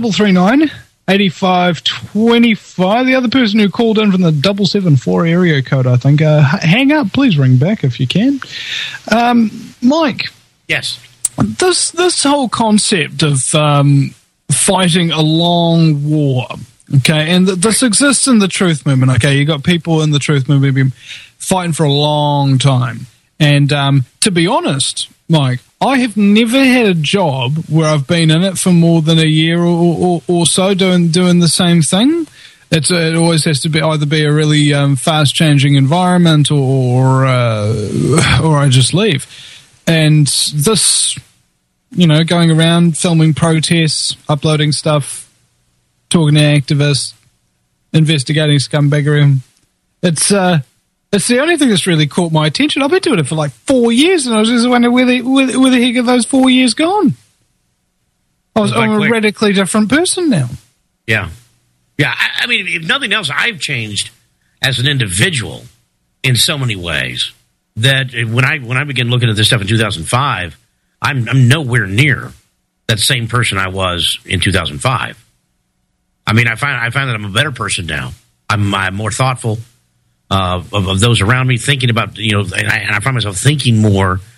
218-339-8525. The other person who called in from the 774 area code, I think, hang up. Please ring back if you can. Mike. Yes. This whole concept of fighting a long war, okay, and this exists in the truth movement, okay? You got people in the truth movement been fighting for a long time. And to be honest, Mike, I have never had a job where I've been in it for more than a year or so doing the same thing. It always has to be either be a really fast changing environment or I just leave. And this, going around filming protests, uploading stuff, talking to activists, investigating scumbaggery, it's the only thing that's really caught my attention. I've been doing it for like 4 years, and I was just wondering where the heck are those 4 years gone? I'm a radically different person now. Yeah. I mean, if nothing else, I've changed as an individual in so many ways that when I began looking at this stuff in 2005, I'm nowhere near that same person I was in 2005. I mean, I find that I'm a better person now. I'm more thoughtful of those around me, thinking about, and I find myself thinking more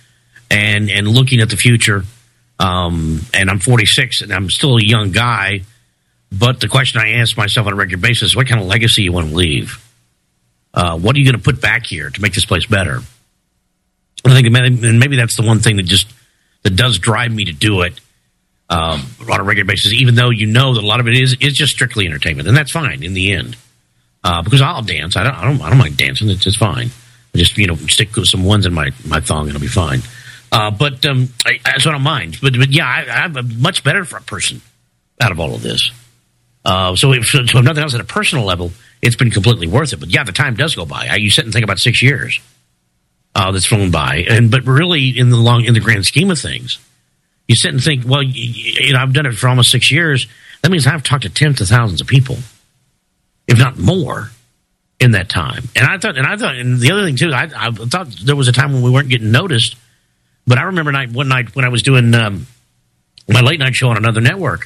and looking at the future. And I'm 46, and I'm still a young guy. But the question I ask myself on a regular basis is, what kind of legacy you want to leave? What are you going to put back here to make this place better? I think maybe that's the one thing that does drive me to do it on a regular basis, even though you know that a lot of it is just strictly entertainment, and that's fine in the end. Because I'll dance. I don't mind dancing. It's just fine. I just stick some ones in my thong and it'll be fine. But that's what I don't mind. But yeah, I'm a much better for a person out of all of this. So if nothing else at a personal level, it's been completely worth it. But yeah, the time does go by. You sit and think about 6 years that's flown by, but really in the grand scheme of things, you sit and think, well, I've done it for almost 6 years. That means I've talked to tens of thousands of people, if not more, in that time. And I thought, and the other thing too, I thought there was a time when we weren't getting noticed. But I remember one night when I was doing my late night show on another network,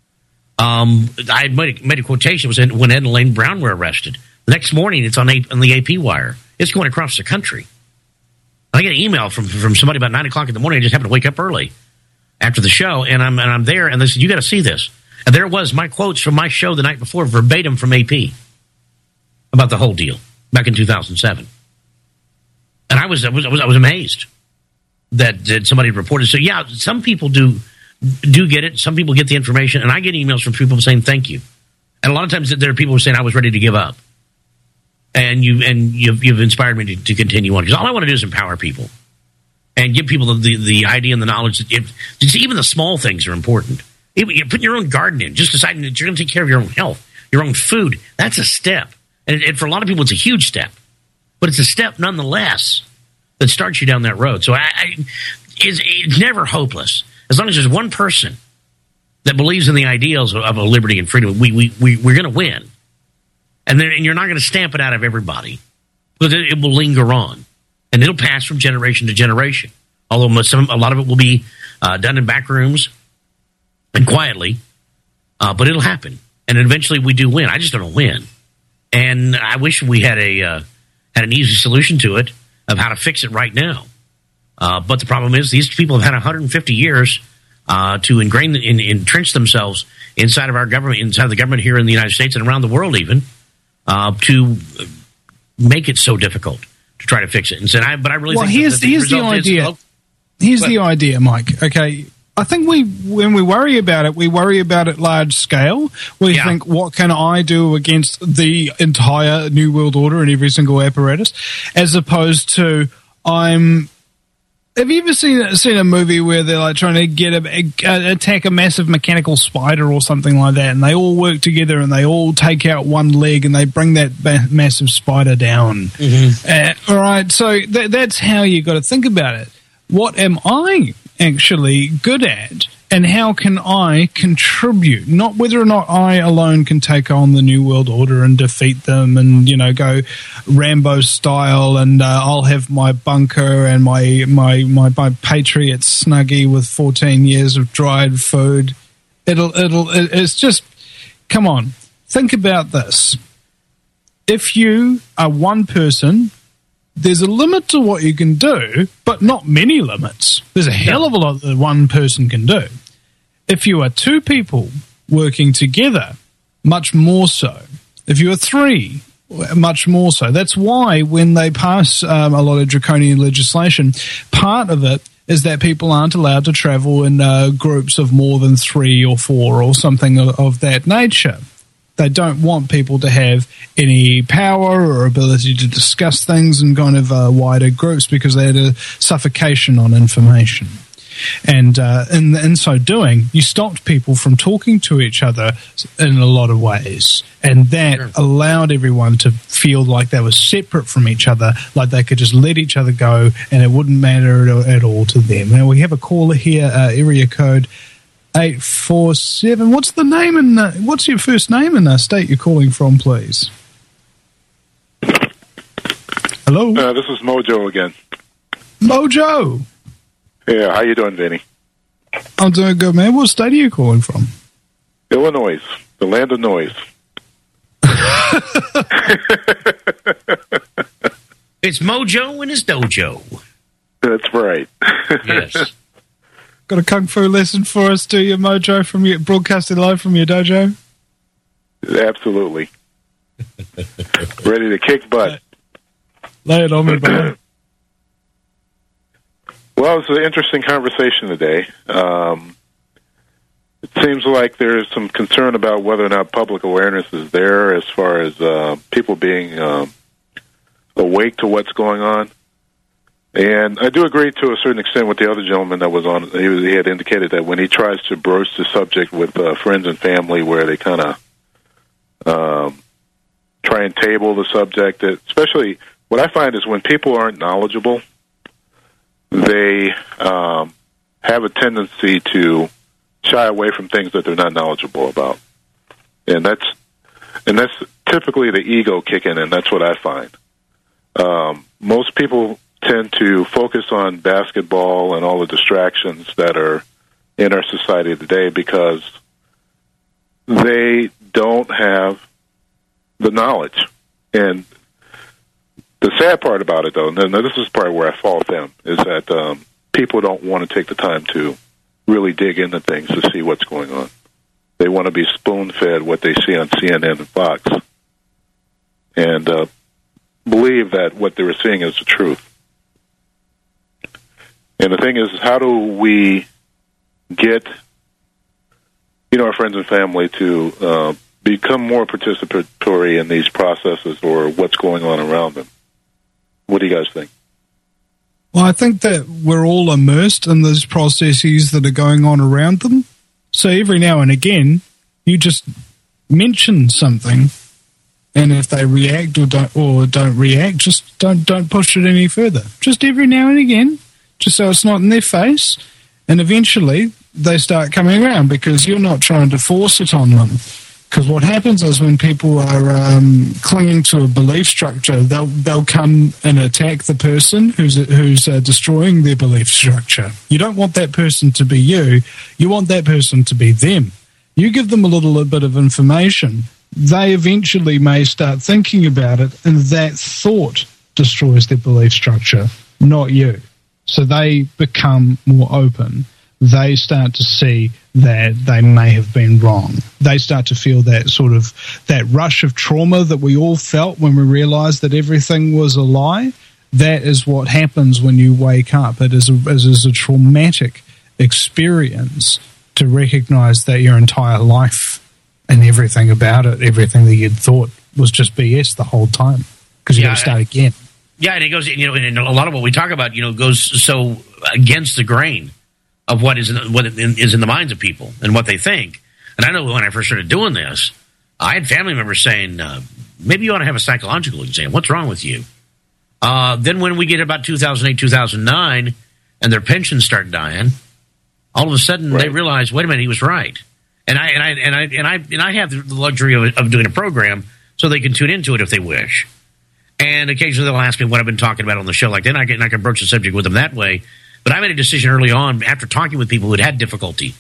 I had made a quotation. It was when Ed and Elaine Brown were arrested. The next morning, it's on the AP wire. It's going across the country. I get an email from somebody about 9 o'clock in the morning. I just happened to wake up early after the show, and I'm there, and they said, "You got to see this." And there it was, my quotes from my show the night before, verbatim from AP about the whole deal back in 2007. And I was amazed that somebody reported. So yeah, some people do get it. Some people get the information, and I get emails from people saying thank you. And a lot of times there are people who are saying I was ready to give up, and you've inspired me to continue on, because all I want to do is empower people and give people the idea and the knowledge that even the small things are important. You're putting your own garden in, just deciding that you're going to take care of your own health, your own food. That's a step, and for a lot of people, it's a huge step, but it's a step nonetheless that starts you down that road. So it's never hopeless. As long as there's one person that believes in the ideals of a liberty and freedom, we're going to win. And you're not going to stamp it out of everybody, because it will linger on. And it'll pass from generation to generation. Although a lot of it will be done in back rooms and quietly, but it'll happen. And eventually we do win. I just don't win. And I wish we had an easy solution to it, of how to fix it right now. But the problem is, these people have had 150 years to entrench themselves inside of our government, inside of the government here in the United States and around the world even, to make it so difficult to try to fix it. And said, but I really think here's the idea. Here's the idea, Mike. Okay. I think when we worry about it large scale. We think, what can I do against the entire New World Order and every single apparatus, as opposed to have you ever seen a movie where they're like trying to attack a massive mechanical spider or something like that, and they all work together and they all take out one leg and they bring that massive spider down? Mm-hmm. All right, so that's how you got to think about it. What am I actually good at, and how can I contribute? Not whether or not I alone can take on the New World Order and defeat them and, go Rambo style, and I'll have my bunker and my Patriot Snuggie with 14 years of dried food. It's just, come on, think about this. If you are one person, there's a limit to what you can do, but not many limits. There's a hell of a lot that one person can do. If you are two people working together, much more so. If you are three, much more so. That's why when they pass a lot of draconian legislation, part of it is that people aren't allowed to travel in groups of more than 3 or 4 or something of that nature. They don't want people to have any power or ability to discuss things in kind of wider groups, because they had a suffocation on information. And in so doing, you stopped people from talking to each other in a lot of ways. And that allowed everyone to feel like they were separate from each other, like they could just let each other go and it wouldn't matter at all to them. Now, we have a caller here, area code 847. What's the name and what's your first name and the state you're calling from, please? Hello? This is Mojo again. Mojo! Yeah, how you doing, Vinny? I'm doing good, man. What state are you calling from? Illinois, the land of noise. It's Mojo in his dojo. That's right. Yes. Got a kung fu lesson for us, do you, Mojo, from your broadcasting live from your dojo? Absolutely. Ready to kick butt. Lay it on me, brother. Well, it's an interesting conversation today. It seems like there's some concern about whether or not public awareness is there as far as people being awake to what's going on. And I do agree to a certain extent with the other gentleman that was on. He had indicated that when he tries to broach the subject with friends and family where they kind of try and table the subject, that especially what I find is when people aren't knowledgeable, they have a tendency to shy away from things that they're not knowledgeable about. And that's typically the ego kicking in. That's what I find. Most people tend to focus on basketball and all the distractions that are in our society today because they don't have the knowledge. And the sad part about it, though, and this is the part where I fault them, is that people don't want to take the time to really dig into things to see what's going on. They want to be spoon-fed what they see on CNN and Fox and believe that what they were seeing is the truth. And the thing is, how do we get, our friends and family to become more participatory in these processes or what's going on around them? What do you guys think? Well, I think that we're all immersed in those processes that are going on around them. So every now and again, you just mention something, and if they react or don't react, just don't push it any further. Just every now and again, just so it's not in their face, and eventually they start coming around because you're not trying to force it on them. Because what happens is when people are clinging to a belief structure, they'll come and attack the person who's destroying their belief structure. You don't want that person to be you. You want that person to be them. You give them a little bit of information, they eventually may start thinking about it, and that thought destroys their belief structure, not you. So they become more open. They start to see that they may have been wrong. They start to feel that rush of trauma that we all felt when we realized that everything was a lie. That is what happens when you wake up. It is a traumatic experience to recognize that your entire life and everything about it, everything that you'd thought was just BS the whole time, because you got to start again. Yeah, and it goes, and a lot of what we talk about, goes so against the grain of what is in the minds of people and what they think. And I know when I first started doing this, I had family members saying, maybe you ought to have a psychological exam. What's wrong with you? Then when we get about 2008, 2009, and their pensions start dying, all of a sudden they realize, wait a minute, he was right. And I have the luxury of doing a program so they can tune into it if they wish. And occasionally they'll ask me what I've been talking about on the show. Like then I can broach the subject with them that way. But I made a decision early on, after talking with people who had difficulty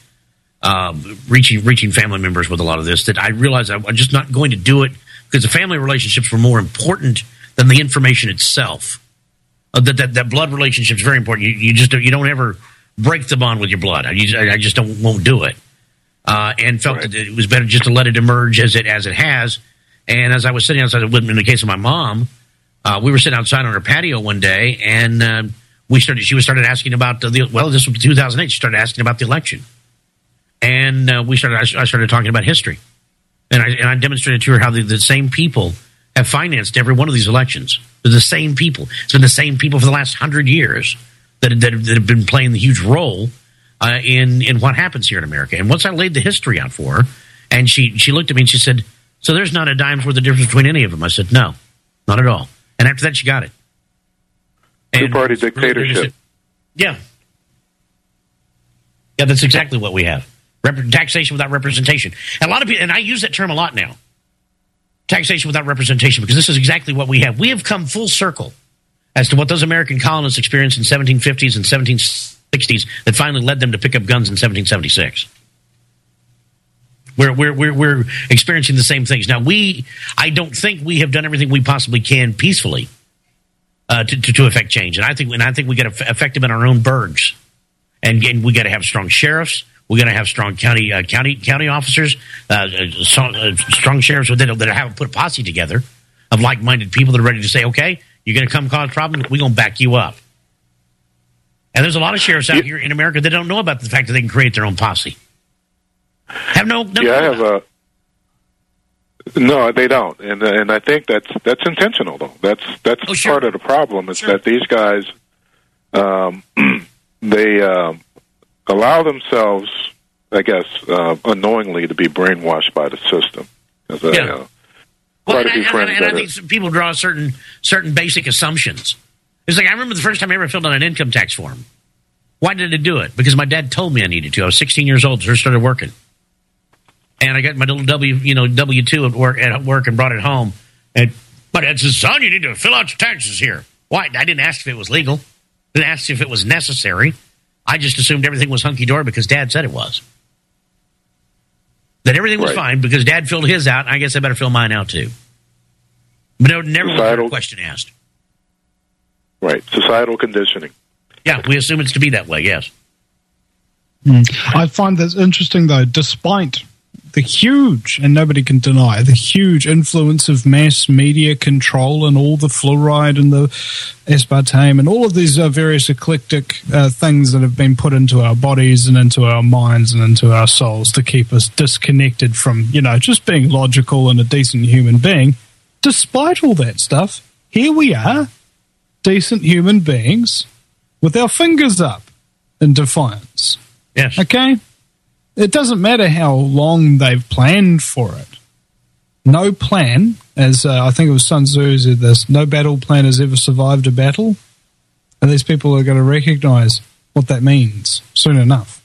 reaching family members with a lot of this, that I realized I'm just not going to do it because the family relationships were more important than the information itself. That blood relationship is very important. You don't ever break the bond with your blood. I just won't do it. And felt that it was better just to let it emerge as it has. And as I was sitting outside, in the case of my mom, we were sitting outside on her patio one day, and she started asking about this was 2008. She started asking about the election, and I started talking about history, and I demonstrated to her how the same people have financed every one of these elections. They're the same people. It's been the same people for the last 100 years that have been playing the huge role in what happens here in America. And once I laid the history out for her, and she looked at me and she said, "So there's not a dime's worth of difference between any of them?" I said, "No, not at all." And after that, she got it. Two-party dictatorship. Yeah, that's exactly what we have. Taxation without representation. And a lot of people, and I use that term a lot now. Taxation without representation, because this is exactly what we have. We have come full circle as to what those American colonists experienced in 1750s and 1760s that finally led them to pick up guns in 1776. We're experiencing the same things now. I don't think we have done everything we possibly can peacefully. to affect change. And I think we got to affect them in our own burgs. And we got to have strong sheriffs. We got to have strong county officers, strong sheriffs that have put a posse together of like-minded people that are ready to say, okay, you're going to come cause problems, we're going to back you up. And there's a lot of sheriffs out here in America that don't know about the fact that they can create their own posse. No, they don't, and I think that's intentional though. That's part of the problem is that these guys they allow themselves, I guess, unknowingly to be brainwashed by the system. I think people draw certain basic assumptions. It's like I remember the first time I ever filled out an income tax form. Why did I do it? Because my dad told me I needed to. I was 16 years old, so I started working. And I got my little W-2 at work and brought it home. And my dad says, son, you need to fill out your taxes here. Why? I didn't ask if it was legal. I didn't ask if it was necessary. I just assumed everything was hunky-dory because Dad said it was. That everything was fine because Dad filled his out, and I guess I better fill mine out too. But never was a question asked. Right. Societal conditioning. Yeah, we assume it's to be that way, yes. I find this interesting, though, despite the huge, and nobody can deny, the huge influence of mass media control and all the fluoride and the aspartame and all of these various eclectic things that have been put into our bodies and into our minds and into our souls to keep us disconnected from, just being logical and a decent human being. Despite all that stuff, here we are, decent human beings, with our fingers up in defiance. Yes. Okay? It doesn't matter how long they've planned for it. No plan, as I think it was Sun Tzu said this, no battle plan has ever survived a battle. And these people are going to recognize what that means soon enough.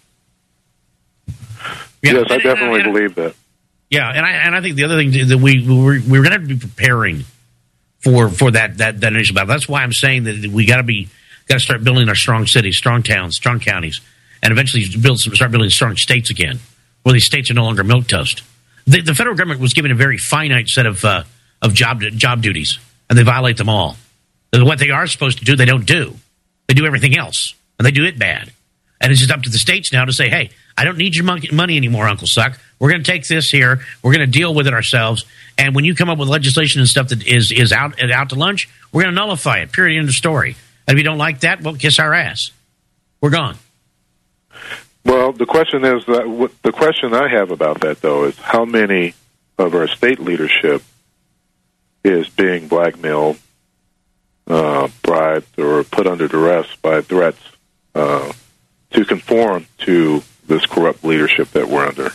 Yes, I definitely believe that. Yeah, and I think the other thing that we're going to have to be preparing for that initial battle. That's why I'm saying that we got to start building our strong cities, strong towns, strong counties, and eventually start building strong states again, where these states are no longer milquetoast. The federal government was given a very finite set of job duties, and they violate them all. And what they are supposed to do, they don't do. They do everything else, and they do it bad. And it's just up to the states now to say, hey, I don't need your money anymore, Uncle Suck. We're going to take this here. We're going to deal with it ourselves. And when you come up with legislation and stuff that is out to lunch, we're going to nullify it. Period. End of story. And if you don't like that, well, kiss our ass. We're gone. Well, the question I have about that, though, is how many of our state leadership is being blackmailed, bribed, or put under duress by threats to conform to this corrupt leadership that we're under.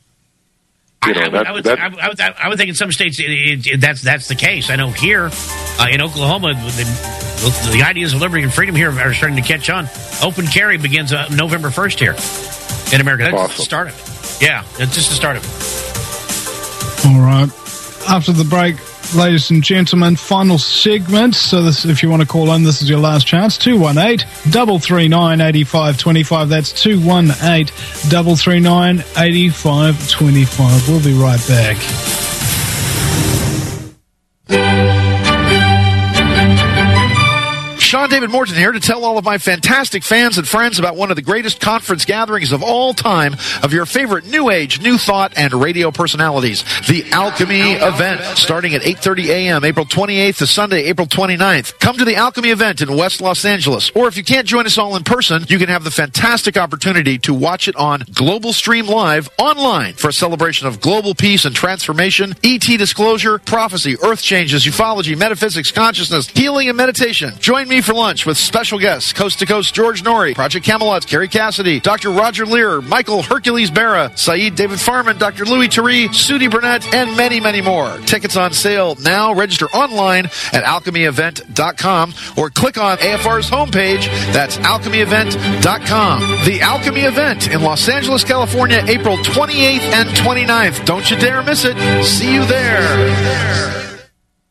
I would think in some states that's the case. I know here in Oklahoma, the ideas of liberty and freedom here are starting to catch on. Open carry begins November 1st here in America. That's awesome. The start of it. Yeah, it's just the start of it. All right. After the break, ladies and gentlemen, final segment. So if you want to call in, this is your last chance. 218-339-8525. That's 218-339-8525. We'll be right back. Sean David Morton here to tell all of my fantastic fans and friends about one of the greatest conference gatherings of all time of your favorite New Age, New Thought, and radio personalities. The Alchemy Event, starting at 8:30 a.m., April 28th to Sunday, April 29th. Come to the Alchemy Event in West Los Angeles. Or if you can't join us all in person, you can have the fantastic opportunity to watch it on Global Stream Live online for a celebration of global peace and transformation, ET disclosure, prophecy, earth changes, ufology, metaphysics, consciousness, healing, and meditation. Join me for lunch with special guests, Coast to Coast George Norrie, Project Camelot's Kerry Cassidy, Dr. Roger Lear, Michael Hercules Barra, Saeed David Farman, Dr. Louis Turi, Sudi Burnett, and many, many more. Tickets on sale now. Register online at alchemyevent.com or click on AFR's homepage. That's alchemyevent.com. The Alchemy Event in Los Angeles, California, April 28th and 29th. Don't you dare miss it. See you there.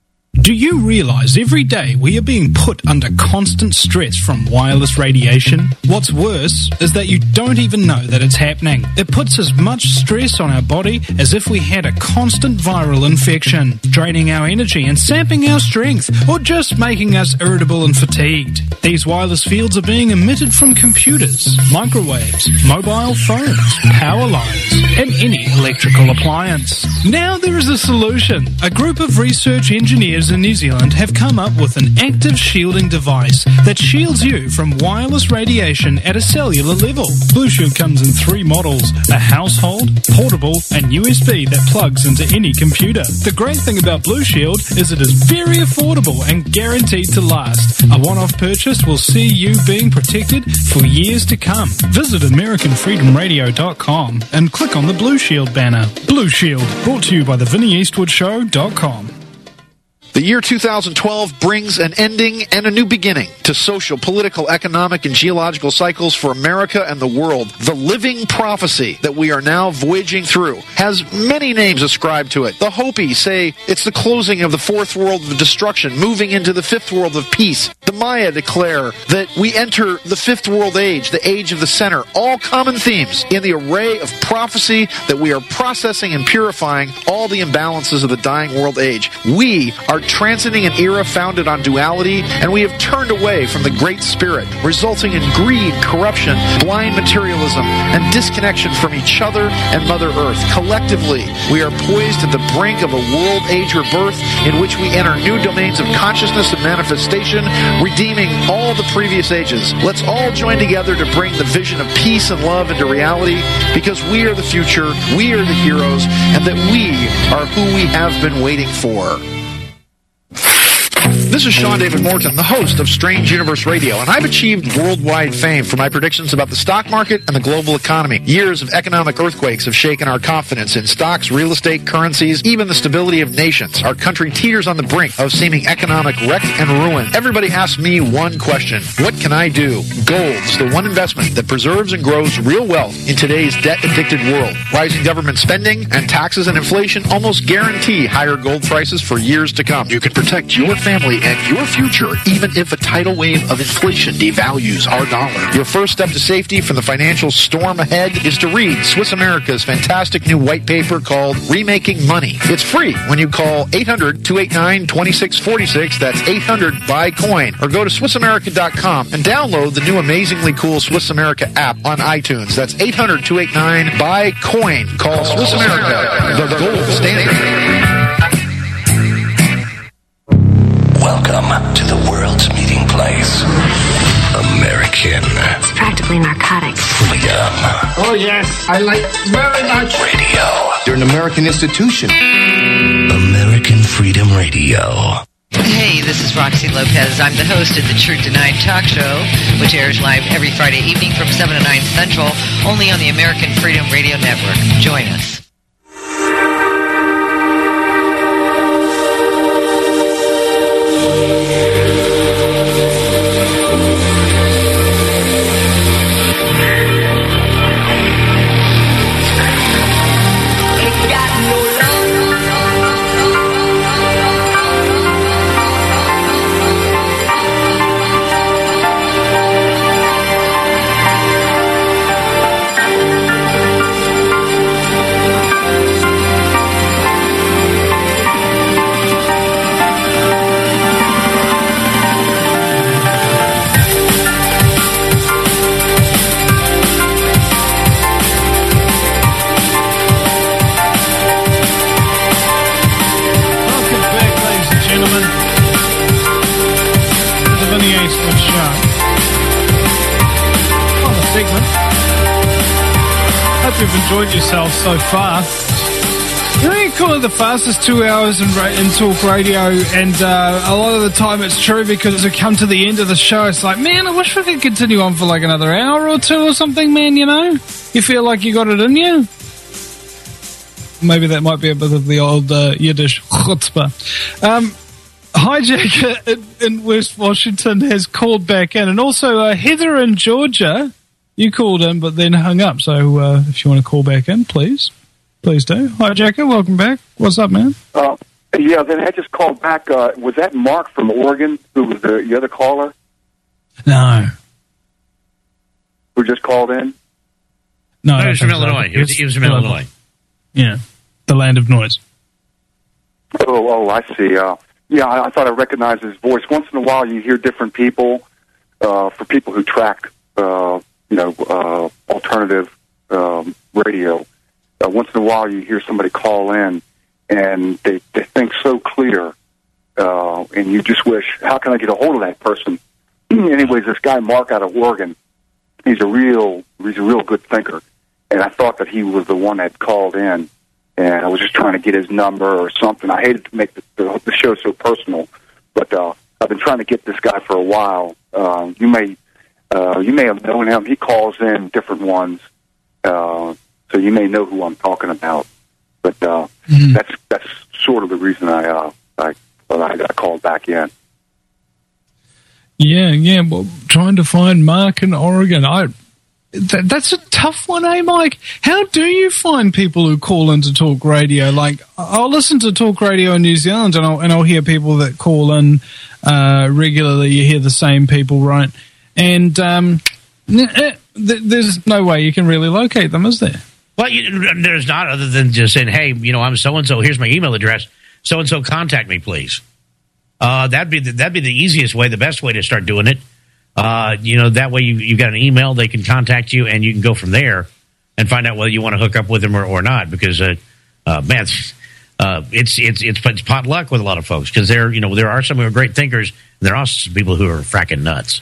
Do you realize every day we are being put under constant stress from wireless radiation? What's worse is that you don't even know that it's happening. It puts as much stress on our body as if we had a constant viral infection, draining our energy and sapping our strength, or just making us irritable and fatigued. These wireless fields are being emitted from computers, microwaves, mobile phones, power lines, and any electrical appliance. Now there is a solution. A group of research engineers in New Zealand have come up with an active shielding device that shields you from wireless radiation at a cellular level. Blue Shield comes in 3 models: a household, portable, and USB that plugs into any computer. The great thing about Blue Shield is it is very affordable and guaranteed to last. A one-off purchase will see you being protected for years to come. Visit AmericanFreedomRadio.com and click on the Blue Shield banner. Blue Shield, brought to you by the VinnyEastwoodShow.com. The year 2012 brings an ending and a new beginning to social, political, economic, and geological cycles for America and the world. The living prophecy that we are now voyaging through has many names ascribed to it. The Hopi say it's the closing of the 4th world of destruction, moving into the 5th world of peace. The Maya declare that we enter the 5th world age, the age of the center. All common themes in the array of prophecy that we are processing and purifying all the imbalances of the dying world age. We are transiting an era founded on duality, and we have turned away from the Great Spirit, resulting in greed, corruption, blind materialism, and disconnection from each other and Mother Earth. Collectively, we are poised at the brink of a world age rebirth in which we enter new domains of consciousness and manifestation, redeeming all the previous ages. Let's all join together to bring the vision of peace and love into reality, because we are the future, we are the heroes, and that we are who we have been waiting for. This is Sean David Morton, the host of Strange Universe Radio, and I've achieved worldwide fame for my predictions about the stock market and the global economy. Years of economic earthquakes have shaken our confidence in stocks, real estate, currencies, even the stability of nations. Our country teeters on the brink of seeming economic wreck and ruin. Everybody asks me one question: what can I do? Gold's the one investment that preserves and grows real wealth in today's debt-addicted world. Rising government spending and taxes and inflation almost guarantee higher gold prices for years to come. You can protect your family and your future, even if a tidal wave of inflation devalues our dollar. Your first step to safety from the financial storm ahead is to read Swiss America's fantastic new white paper called Remaking Money. It's free when you call 800-289-2646. That's 800-BUY-COIN. Or go to SwissAmerica.com and download the new amazingly cool Swiss America app on iTunes. That's 800-289-BUY-COIN. Call Swiss America, the gold standard. Welcome to the world's meeting place. American. It's practically narcotics. Freedom. Oh, yes. I like very much. Radio. You're an American institution. American Freedom Radio. Hey, this is Roxy Lopez. I'm the host of the Truth Denied talk show, which airs live every Friday evening from 7 to 9 Central, only on the American Freedom Radio Network. Join us. You've enjoyed yourself so far. You know, you call it the fastest 2 hours in talk radio, and a lot of the time it's true, because as we come to the end of the show, it's like, man, I wish we could continue on for like another hour or two or something, man, you know? You feel like you got it in you? Maybe that might be a bit of the old Yiddish chutzpah. Hijacker in West Washington has called back in, and also Heather in Georgia. You called in, but then hung up. So if you want to call back in, please do. Hijacker, welcome back. What's up, man? Yeah, then I just called back. Was that Mark from Oregon, who was the other caller? No. Who just called in? No, he was from Illinois. He was from Illinois. Yeah, the land of noise. Oh, I see. Yeah, I thought I recognized his voice. Once in a while, you hear different people. For people who track, alternative radio, once in a while you hear somebody call in, and they think so clear, and you just wish, how can I get a hold of that person? Anyways, this guy Mark out of Oregon, he's a real good thinker, and I thought that he was the one that called in, and I was just trying to get his number or something. I hated to make the show so personal, but I've been trying to get this guy for a while. You may have known him. He calls in different ones, so you may know who I'm talking about. But that's sort of the reason I called back in. Yeah. Well, trying to find Mark in Oregon, that's a tough one, eh, Mike? How do you find people who call into talk radio? Like, I'll listen to talk radio in New Zealand, and I'll hear people that call in regularly. You hear the same people, right? And there's no way you can really locate them, is there? Well, there's not, other than just saying, hey, I'm so-and-so, here's my email address, so-and-so, contact me, please. That'd be the easiest way, the best way to start doing it. That way you've got an email, they can contact you, and you can go from there and find out whether you want to hook up with them or not, because, it's pot luck with a lot of folks, because there are some who are great thinkers, and there are some people who are fracking nuts.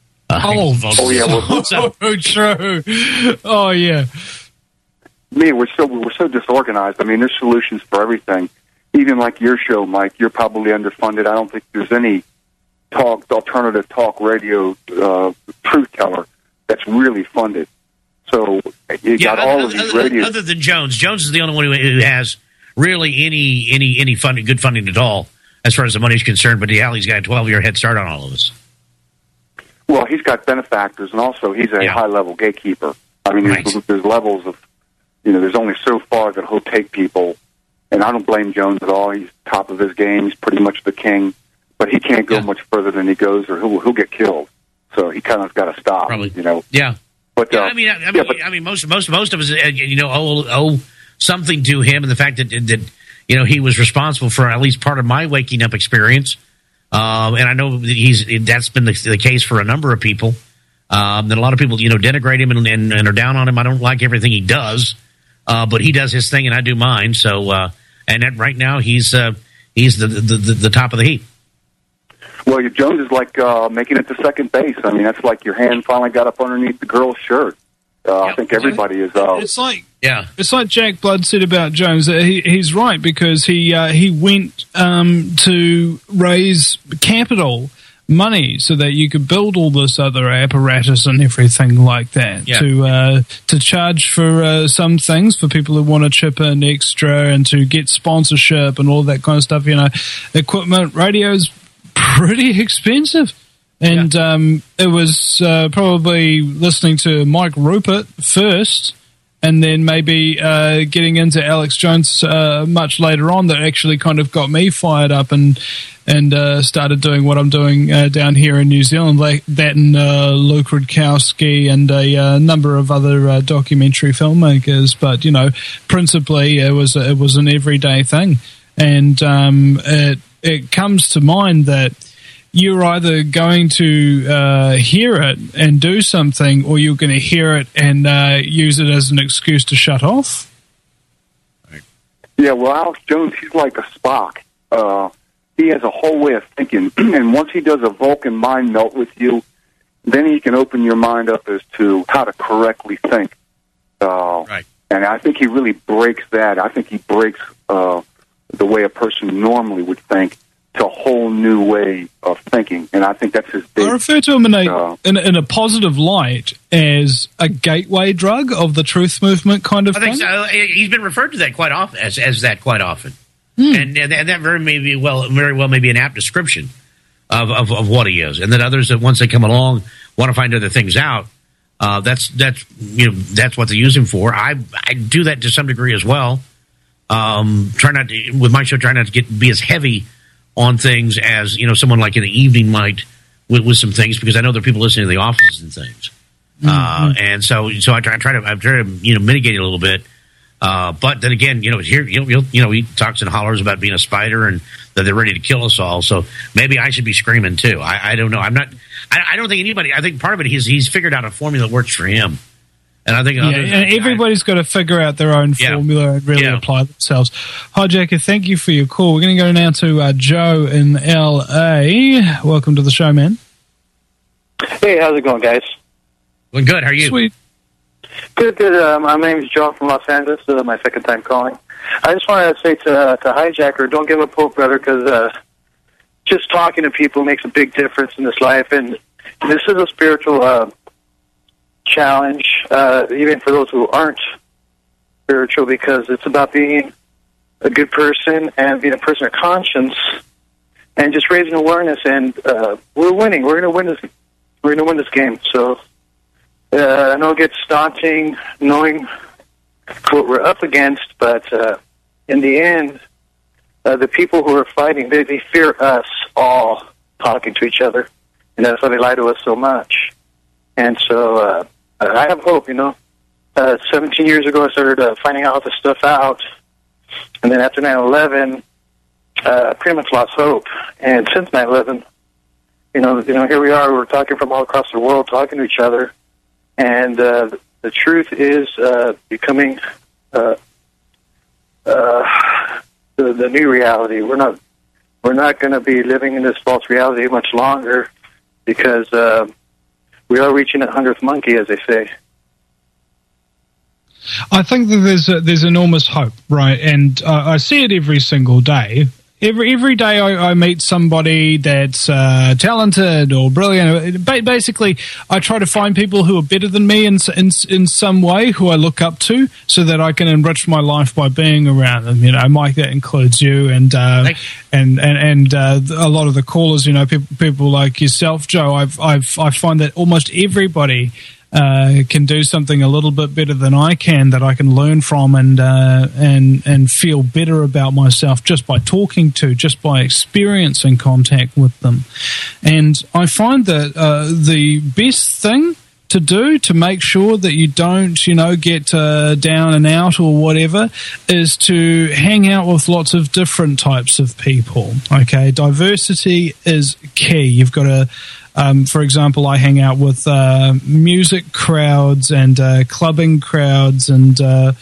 Yeah, so true. Oh, yeah. We're so disorganized. I mean, there's solutions for everything. Even like your show, Mike, you're probably underfunded. I don't think there's any alternative talk radio truth teller that's really funded. So you got all of these radios. Other than Jones. Jones is the only one who has really any funding, good funding at all, as far as the money's concerned. But he's got a 12-year head start on all of us. Well, he's got benefactors, and also he's a high-level gatekeeper. I mean, there's levels of, there's only so far that he'll take people, and I don't blame Jones at all. He's top of his game. He's pretty much the king, but he can't go much further than he goes, or he'll get killed. So he kind of got to stop. Probably. Yeah. But I mean, most of us, owe something to him, and the fact that he was responsible for at least part of my waking up experience. And I know that that's been the case for a number of people. That a lot of people, denigrate him and are down on him. I don't like everything he does, but he does his thing and I do mine. So, and right now he's the top of the heap. Well, Jones is like making it to second base. I mean, that's like your hand finally got up underneath the girl's shirt. I think everybody is. It's like Jack Blood said about Jones. He's right, because he went to raise capital money so that you could build all this other apparatus and everything like that. Yeah. To charge for some things for people who want to chip in extra, and to get sponsorship and all that kind of stuff. Equipment, radios, pretty expensive. And it was probably listening to Mike Rupert first, and then maybe getting into Alex Jones much later on, that actually kind of got me fired up and started doing what I'm doing down here in New Zealand, like that, and Luke Rudkowski and a number of other documentary filmmakers. But principally it was an everyday thing, and it comes to mind that you're either going to hear it and do something, or you're going to hear it and use it as an excuse to shut off. Yeah, well, Alex Jones, he's like a Spock. He has a whole way of thinking, and once he does a Vulcan mind melt with you, then he can open your mind up as to how to correctly think. Right. And I think he really breaks that. I think he breaks the way a person normally would think to a whole new way of thinking, and I think that's his big... I refer to him in a positive light as a gateway drug of the truth movement kind of thing. I think so. He's been referred to that quite often, as that quite often. And that very well may be an apt description of what he is, and that others, that once they come along, want to find other things out. That's what they use him for. I do that to some degree as well. try not to, with my show, try not to be as heavy on things as, someone like in the evening might with some things, because I know there are people listening to the offices and things. And so I try to mitigate it a little bit. But then again, here, he talks and hollers about being a spider and that they're ready to kill us all. So maybe I should be screaming too. I don't know. I don't think anybody, I think part of it he's figured out a formula that works for him. And I think and everybody's got to figure out their own formula and really apply themselves. Hijacker, thank you for your call. We're going to go now to Joe in LA. Welcome to the show, man. Hey, how's it going, guys? Well, good. How are you? Sweet. Good. My name is Joe from Los Angeles. My second time calling. I just wanted to say to Hijacker, don't give up hope, brother, because just talking to people makes a big difference in this life. And this is a spiritual challenge, even for those who aren't spiritual, because it's about being a good person and being a person of conscience and just raising awareness. And we're winning. We're going to win this. We're going to win this game. So I know it gets daunting knowing what we're up against, but in the end, the people who are fighting, they fear us all talking to each other, and that's why they lie to us so much. And so I have hope, 17 years ago, I started finding all this stuff out, and then after 9/11, I pretty much lost hope. And since 9/11, here we are, we're talking from all across the world, talking to each other, and the truth is becoming the new reality. We're not going to be living in this false reality much longer, because we are reaching a 100th monkey, as they say. I think that there's enormous hope, right? And I see it every single day. Every day I meet somebody that's talented or brilliant. Basically, I try to find people who are better than me in some way, who I look up to, so that I can enrich my life by being around them. Mike, that includes you and a lot of the callers. People like yourself, Joe. I find that almost everybody can do something a little bit better than I can, that I can learn from and feel better about myself just by talking to, just by experiencing contact with them. And I find that the best thing to do to make sure that you don't, get down and out or whatever, is to hang out with lots of different types of people. Okay, diversity is key. You've got to for example, I hang out with music crowds and clubbing crowds and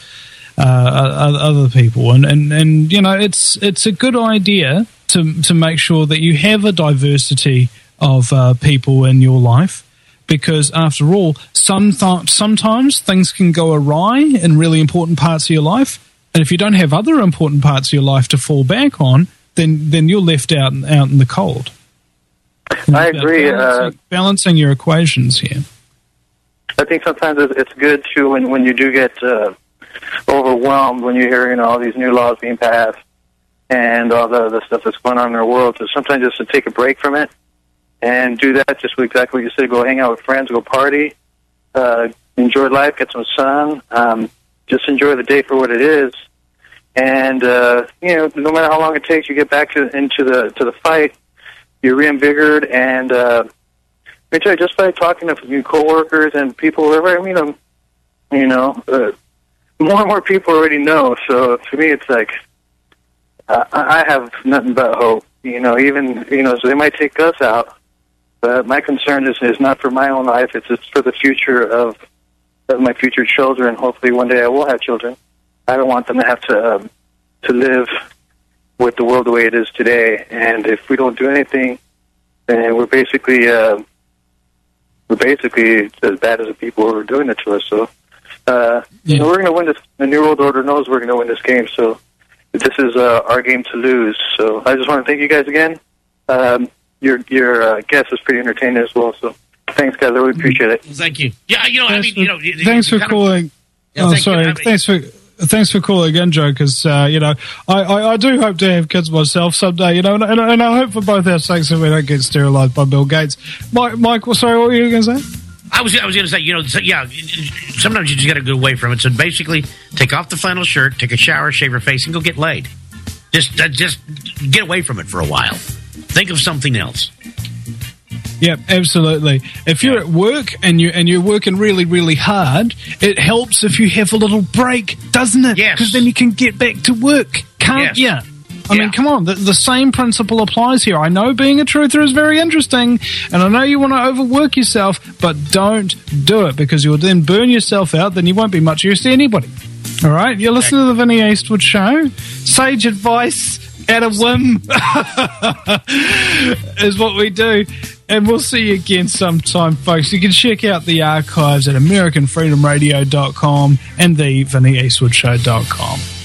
other people, and it's a good idea to make sure that you have a diversity of people in your life, because after all, sometimes things can go awry in really important parts of your life, and if you don't have other important parts of your life to fall back on, then you're left out in the cold. I agree. Balancing your equations here. I think sometimes it's good too when you do get overwhelmed when you hear all these new laws being passed and all the stuff that's going on in our world. So sometimes just to take a break from it and do that, just exactly what you said. Go hang out with friends, go party, enjoy life, get some sun, just enjoy the day for what it is. And no matter how long it takes, you get back into the fight. You're reinvigorated, and let me tell you, just by talking to your coworkers and people, wherever I meet them, more and more people already know. So for me, it's like I have nothing but hope. Even so they might take us out, but my concern is not for my own life. It's for the future of my future children. Hopefully, one day I will have children. I don't want them to have to live with the world the way it is today. And if we don't do anything, then we're basically as bad as the people who are doing it to us. So we're going to win this. The New World Order knows we're going to win this game. So this is our game to lose. So I just want to thank you guys again. Your guest is pretty entertaining as well. So thanks, guys. I really appreciate it. Thank you. Yeah, thanks for calling. Thanks for calling again, Joe, because, I do hope to have kids myself someday, and I hope for both our sakes that we don't get sterilised by Bill Gates. Mike, sorry, what were you going to say? I was going to say, sometimes you just got to go away from it. So basically, take off the flannel shirt, take a shower, shave your face, and go get laid. Just get away from it for a while. Think of something else. Yep, absolutely. If you're at work and you're working really, really hard, it helps if you have a little break, doesn't it? Yes. Because then you can get back to work, can't you? I mean, come on, the same principle applies here. I know being a truther is very interesting, and I know you want to overwork yourself, but don't do it, because you'll then burn yourself out, then you won't be much use to anybody. All right? You're listening to the Vinny Eastwood Show. Sage advice at a whim is what we do. And we'll see you again sometime, folks. You can check out the archives at AmericanFreedomRadio.com and the VinnyEastwoodShow.com.